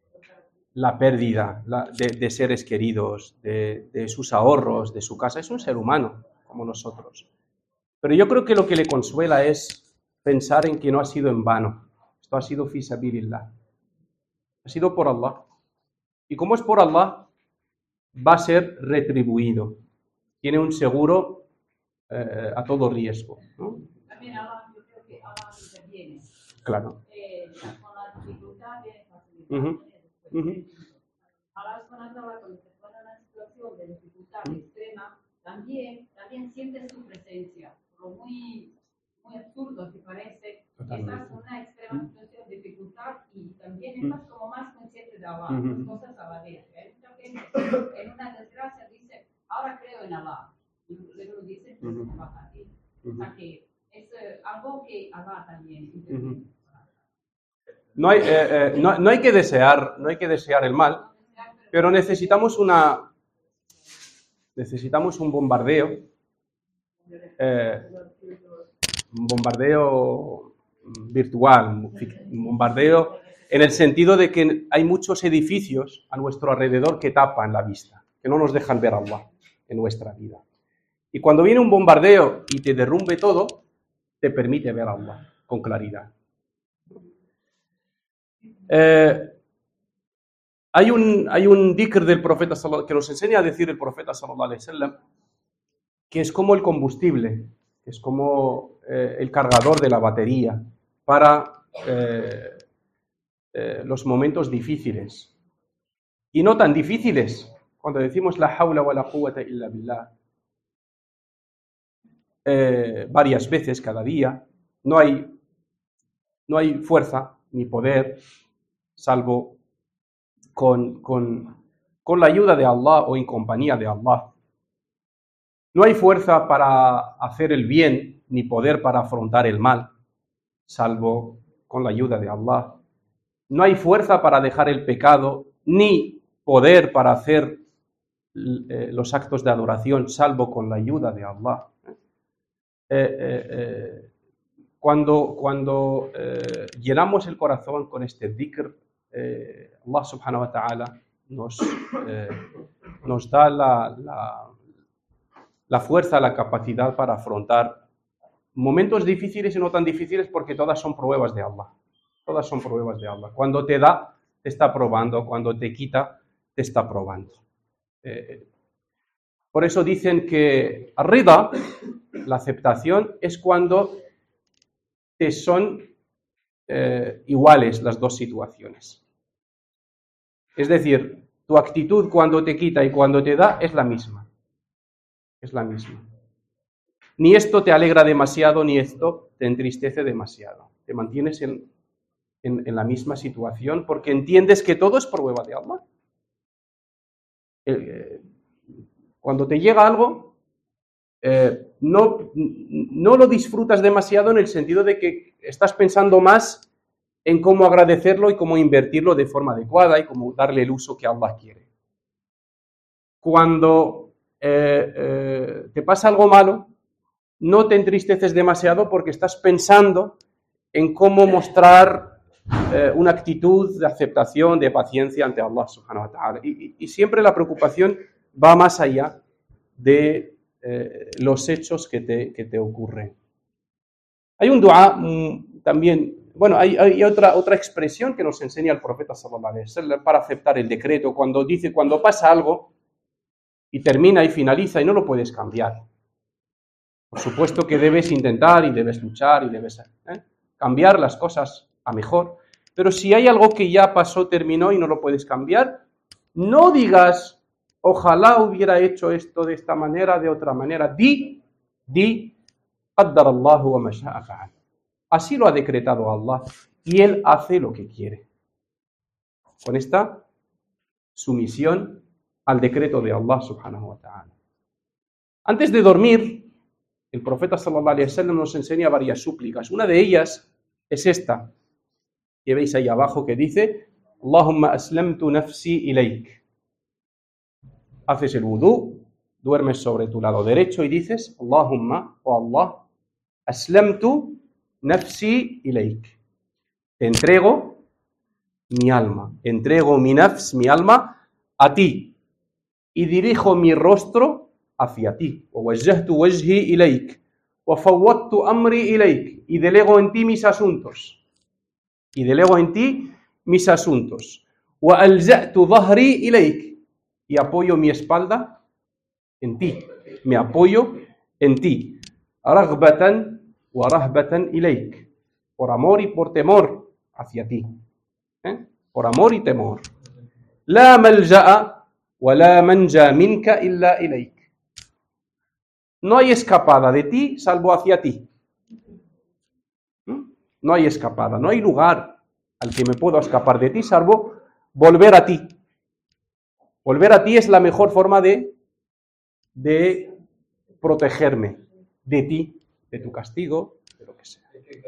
pérdida de seres queridos, de sus ahorros, de su casa. Es un ser humano como nosotros. Pero yo creo que lo que le consuela es pensar en que no ha sido en vano. Esto ha sido fi sabilillah. Ha sido por Allah. Y como es por Allah, va a ser retribuido. Tiene un seguro a todo riesgo, ¿no? También Allah, yo creo que Allah interviene. Claro. Con la dificultad viene facilidad. Allah cuando se pone en una situación de dificultad extrema, también sientes su presencia. Lo muy absurdo que parece. Totalmente. Estás en una extrema situación de dificultad y también estás como más consciente de Allah, las cosas a la vez. Hay mucha gente en una desgracia dice, ahora creo en Allah. Y luego dice, pues se baja a ti. O sea que es algo que Allah también interviene. No hay que desear el mal, pero necesitamos necesitamos un bombardeo virtual, un bombardeo en el sentido de que hay muchos edificios a nuestro alrededor que tapan la vista, que no nos dejan ver a Allah en nuestra vida. Y cuando viene un bombardeo y te derrumbe todo, te permite ver a Allah con claridad. Hay un dhikr del profeta que nos enseña a decir el profeta sallallahu alaihi wasallam, que es como el combustible, que es como el cargador de la batería para los momentos difíciles y no tan difíciles, cuando decimos la hawla wa la quwwata illa billah varias veces cada día, no hay fuerza ni poder salvo con la ayuda de Allah o en compañía de Allah. No hay fuerza para hacer el bien ni poder para afrontar el mal, salvo con la ayuda de Allah. No hay fuerza para dejar el pecado ni poder para hacer los actos de adoración, salvo con la ayuda de Allah. Cuando llenamos el corazón con este dhikr, Allah subhanahu wa ta'ala nos da la fuerza, la capacidad para afrontar momentos difíciles y no tan difíciles, porque todas son pruebas de Allah. Todas son pruebas de Allah. Cuando te da, te está probando. Cuando te quita, te está probando. Por eso dicen que ar-rida, la aceptación, es cuando te son iguales las dos situaciones. Es decir, tu actitud cuando te quita y cuando te da es la misma. Es la misma. Ni esto te alegra demasiado, ni esto te entristece demasiado. Te mantienes en la misma situación porque entiendes que todo es prueba de Allah. Cuando te llega algo, no lo disfrutas demasiado en el sentido de que estás pensando más en cómo agradecerlo y cómo invertirlo de forma adecuada y cómo darle el uso que Allah quiere. Cuando te pasa algo malo, no te entristeces demasiado porque estás pensando en cómo mostrar una actitud de aceptación, de paciencia ante Allah subhanahu wa ta'ala. Y siempre la preocupación va más allá de los hechos que te ocurren. Hay un dua también, bueno, hay otra expresión que nos enseña el profeta sallallahu alaihi wasallam para aceptar el decreto, cuando dice, cuando pasa algo y termina y finaliza y no lo puedes cambiar. Por supuesto que debes intentar y debes luchar y debes cambiar las cosas a mejor, pero si hay algo que ya pasó, terminó y no lo puedes cambiar, no digas, ojalá hubiera hecho esto de esta manera, de otra manera. Di, qaddar Allahu wa ma sha'a fa'al. Así lo ha decretado Allah y Él hace lo que quiere. Con esta sumisión al decreto de Allah subhanahu wa ta'ala. Antes de dormir, el profeta sallallahu alaihi wasallam nos enseña varias súplicas. Una de ellas es esta, que veis ahí abajo, que dice, Allahumma aslamtu nafsi ilayk. Haces el wudú, duermes sobre tu lado derecho y dices, Allahumma, o Allah, aslamtu nafsi ilayk. Te entrego mi alma, entrego mi nafs, mi alma, a ti, y dirijo mi rostro hacia ti. وَوَجَّهْتُ وَجْهِي إِلَيْكَ وَفَوَّضْتُ أَمْرِي إِلَيْكَ. Y delego en ti mis asuntos. Y delego en ti mis asuntos. وَأَلْجَأْتُ ظَهْرِي إِلَيْكَ. Y apoyo mi espalda en ti. Me apoyo en ti. رَغْبَةً وَرَهْبَةً إِلَيْكَ. Por amor y por temor hacia ti. Por amor y temor. لَا مَلْجَأَ وَلَا مَنْجَى مِنْكَ إِلَّا إِلَيْكَ. No hay escapada de ti salvo hacia ti. No hay escapada, no hay lugar al que me puedo escapar de ti salvo volver a ti. Volver a ti es la mejor forma de protegerme de ti, de tu castigo, de lo que sea.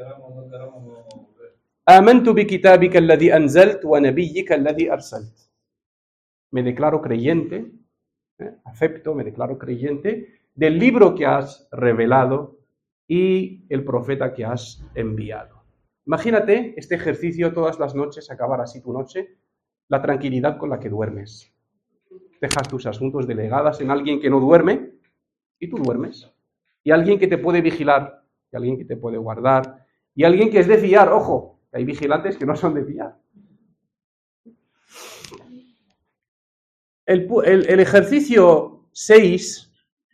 Amantu bi kitabika alladhi anzalt wa nabiyyika alladhi arsalt. Me declaro creyente Acepto, me declaro creyente del libro que has revelado y el profeta que has enviado. Imagínate este ejercicio todas las noches, acabar así tu noche, la tranquilidad con la que duermes. Dejas tus asuntos delegadas en alguien que no duerme y tú duermes. Y alguien que te puede vigilar, y alguien que te puede guardar, y alguien que es de fiar. Ojo, hay vigilantes que no son de fiar. El ejercicio 6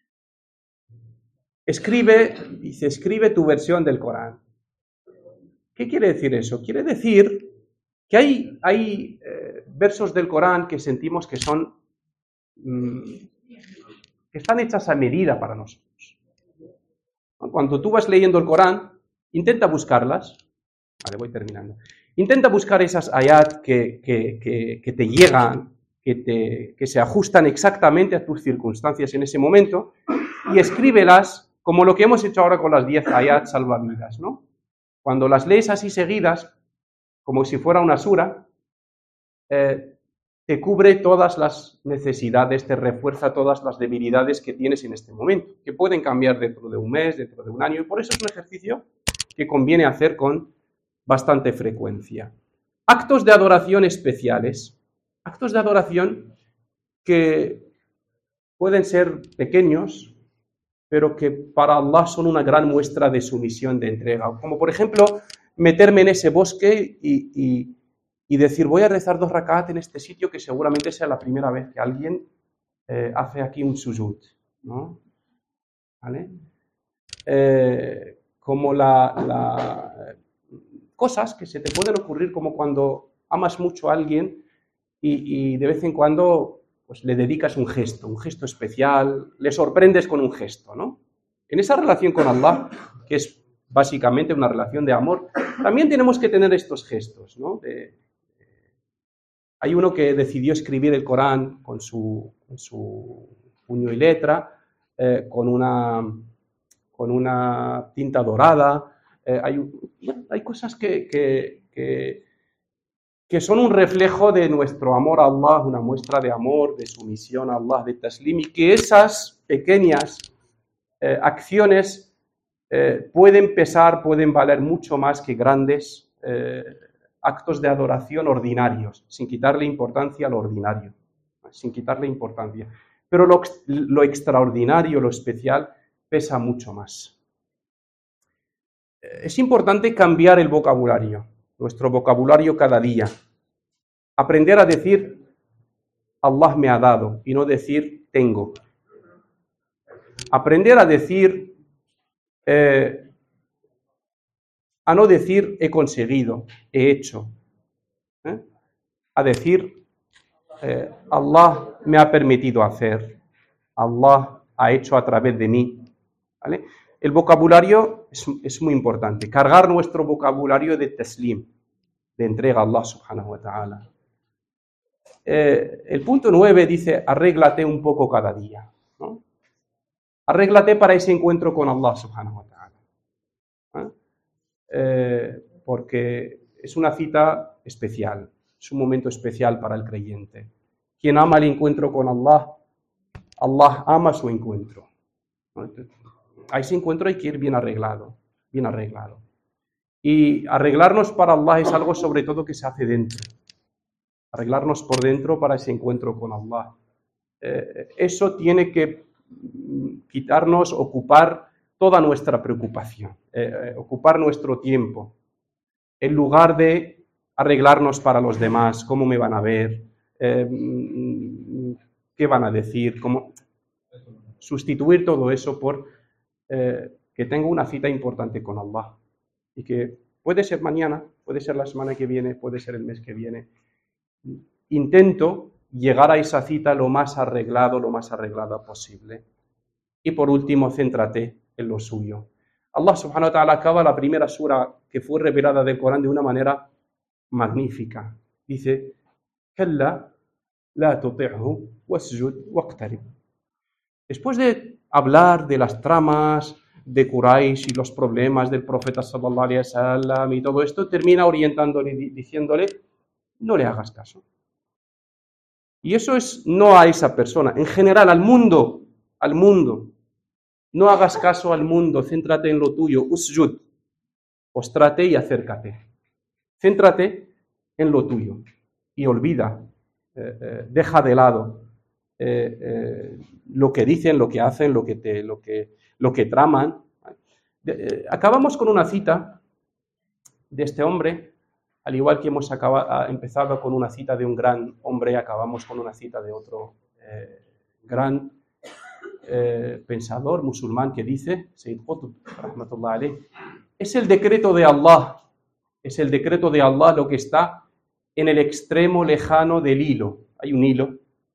escribe tu versión del Corán. ¿Qué quiere decir eso? Quiere decir que hay versos del Corán que sentimos que son que están hechas a medida para nosotros. Cuando tú vas leyendo el Corán, intenta buscarlas. Vale, voy terminando. Intenta buscar esas ayat que te llegan, que se ajustan exactamente a tus circunstancias en ese momento, y escríbelas como lo que hemos hecho ahora con las 10 ayat salvavidas, ¿no? Cuando las lees así seguidas, como si fuera una sura, te cubre todas las necesidades, te refuerza todas las debilidades que tienes en este momento, que pueden cambiar dentro de un mes, dentro de un año, y por eso es un ejercicio que conviene hacer con bastante frecuencia. Actos de adoración especiales, actos de adoración que pueden ser pequeños, pero que para Allah son una gran muestra de sumisión, de entrega. Como por ejemplo, meterme en ese bosque y decir, voy a rezar 2 rakat en este sitio, que seguramente sea la primera vez que alguien hace aquí un sujud, ¿no? ¿Vale? Como cosas que se te pueden ocurrir, como cuando amas mucho a alguien y de vez en cuando pues, le dedicas un gesto especial, le sorprendes con un gesto, ¿no? En esa relación con Allah, que es básicamente una relación de amor, también tenemos que tener estos gestos, ¿no? Hay uno que decidió escribir el Corán con su puño y letra, con una tinta dorada. Hay cosas que son un reflejo de nuestro amor a Allah, una muestra de amor, de sumisión a Allah, de taslim, y que esas pequeñas acciones pueden pesar, pueden valer mucho más que grandes actos de adoración ordinarios, sin quitarle importancia al ordinario, sin quitarle importancia. Pero lo extraordinario, lo especial, pesa mucho más. Es importante cambiar el vocabulario, nuestro vocabulario cada día. Aprender a decir, Allah me ha dado, y no decir, tengo. Aprender a decir, a no decir, he conseguido, he hecho. A decir, Allah me ha permitido hacer, Allah ha hecho a través de mí. ¿Vale? El vocabulario es muy importante. Cargar nuestro vocabulario de taslim, de entrega a Allah subhanahu wa ta'ala. El punto 9 dice, arréglate un poco cada día, ¿no? Arréglate para ese encuentro con Allah subhanahu wa ta'ala. Porque es una cita especial, es un momento especial para el creyente. Quien ama el encuentro con Allah, Allah ama su encuentro. A ese encuentro hay que ir bien arreglado, bien arreglado. Y arreglarnos para Allah es algo sobre todo que se hace dentro. Arreglarnos por dentro para ese encuentro con Allah. Eso tiene que quitarnos, ocupar toda nuestra preocupación, ocupar nuestro tiempo, en lugar de arreglarnos para los demás, cómo me van a ver, qué van a decir, cómo sustituir todo eso por que tengo una cita importante con Allah y que puede ser mañana, puede ser la semana que viene, puede ser el mes que viene. Intento llegar a esa cita lo más arreglada posible. Y por último, céntrate en lo suyo. Allah subhanahu wa ta'ala acaba la primera sura que fue revelada del Corán de una manera magnífica. Dice, Kalla la tuti'hu wasjud waqtarib. Después de hablar de las tramas de Quraysh y los problemas del profeta sallallahu alaihi wasallam y todo esto, termina orientándole, diciéndole, no le hagas caso. Y eso es no a esa persona, en general al mundo. No hagas caso al mundo, céntrate en lo tuyo. Usjud, postrate y acércate. Céntrate en lo tuyo y olvida, deja de lado lo que dicen, lo que hacen, lo que traman. Acabamos con una cita de este hombre, al igual que hemos empezado con una cita de un gran hombre, acabamos con una cita de otro gran pensador musulmán que dice, Sayyid Qutb, rahmatullah alayh, es el decreto de Allah lo que está en el extremo lejano del hilo. Hay un hilo.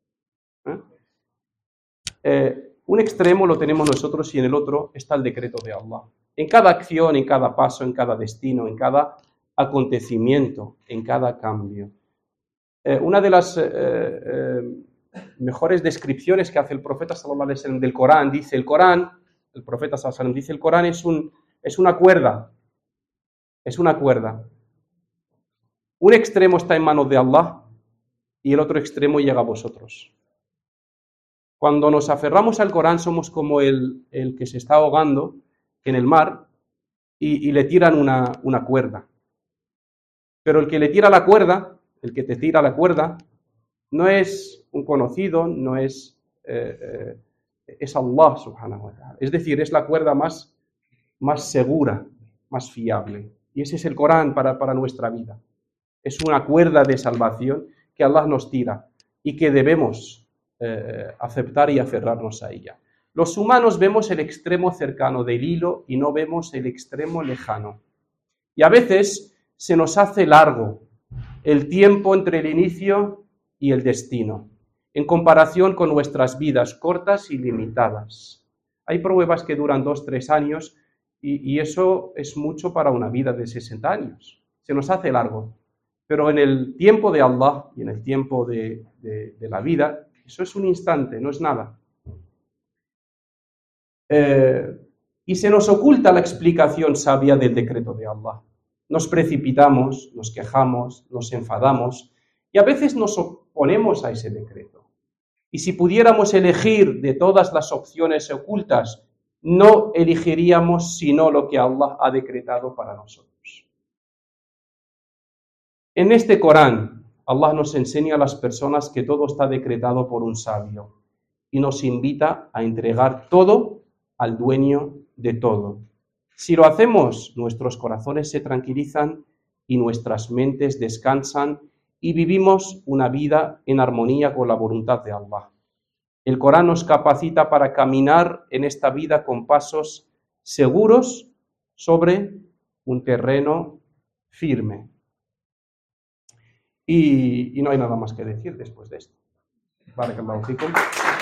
Un extremo lo tenemos nosotros y en el otro está el decreto de Allah. En cada acción, en cada paso, en cada destino, en cada acontecimiento, en cada cambio. Una de las mejores descripciones que hace el profeta sallallahu alaihi wasallam del Corán, dice el profeta sallallahu alaihi wasallam dice el Corán es una cuerda. Es una cuerda. Un extremo está en manos de Allah y el otro extremo llega a vosotros. Cuando nos aferramos al Corán somos como el que se está ahogando en el mar y le tiran una cuerda. Pero el que le tira la cuerda, el que te tira la cuerda, no es un conocido, no es Allah subhanahu wa ta'ala. Es decir, es la cuerda más segura, más fiable. Y ese es el Corán para nuestra vida. Es una cuerda de salvación que Allah nos tira y que debemos aceptar y aferrarnos a ella. Los humanos vemos el extremo cercano del hilo y no vemos el extremo lejano. Y a veces se nos hace largo el tiempo entre el inicio y el destino, en comparación con nuestras vidas cortas y limitadas. Hay pruebas que duran 2-3 años y eso es mucho para una vida de 60 años. Se nos hace largo. Pero en el tiempo de Allah y en el tiempo de la vida, eso es un instante, no es nada. Y se nos oculta la explicación sabia del decreto de Allah. Nos precipitamos, nos quejamos, nos enfadamos y a veces nos oponemos a ese decreto. Y si pudiéramos elegir de todas las opciones ocultas, no elegiríamos sino lo que Allah ha decretado para nosotros. En este Corán, Allah nos enseña a las personas que todo está decretado por un sabio y nos invita a entregar todo al dueño de todo. Si lo hacemos, nuestros corazones se tranquilizan y nuestras mentes descansan y vivimos una vida en armonía con la voluntad de Allah. El Corán nos capacita para caminar en esta vida con pasos seguros sobre un terreno firme. Y no hay nada más que decir después de esto. Barakallahu fikum.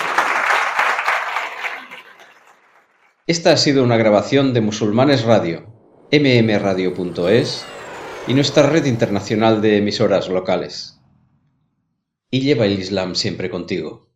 Esta ha sido una grabación de Musulmanes Radio, mmradio.es y nuestra red internacional de emisoras locales. Y lleva el Islam siempre contigo.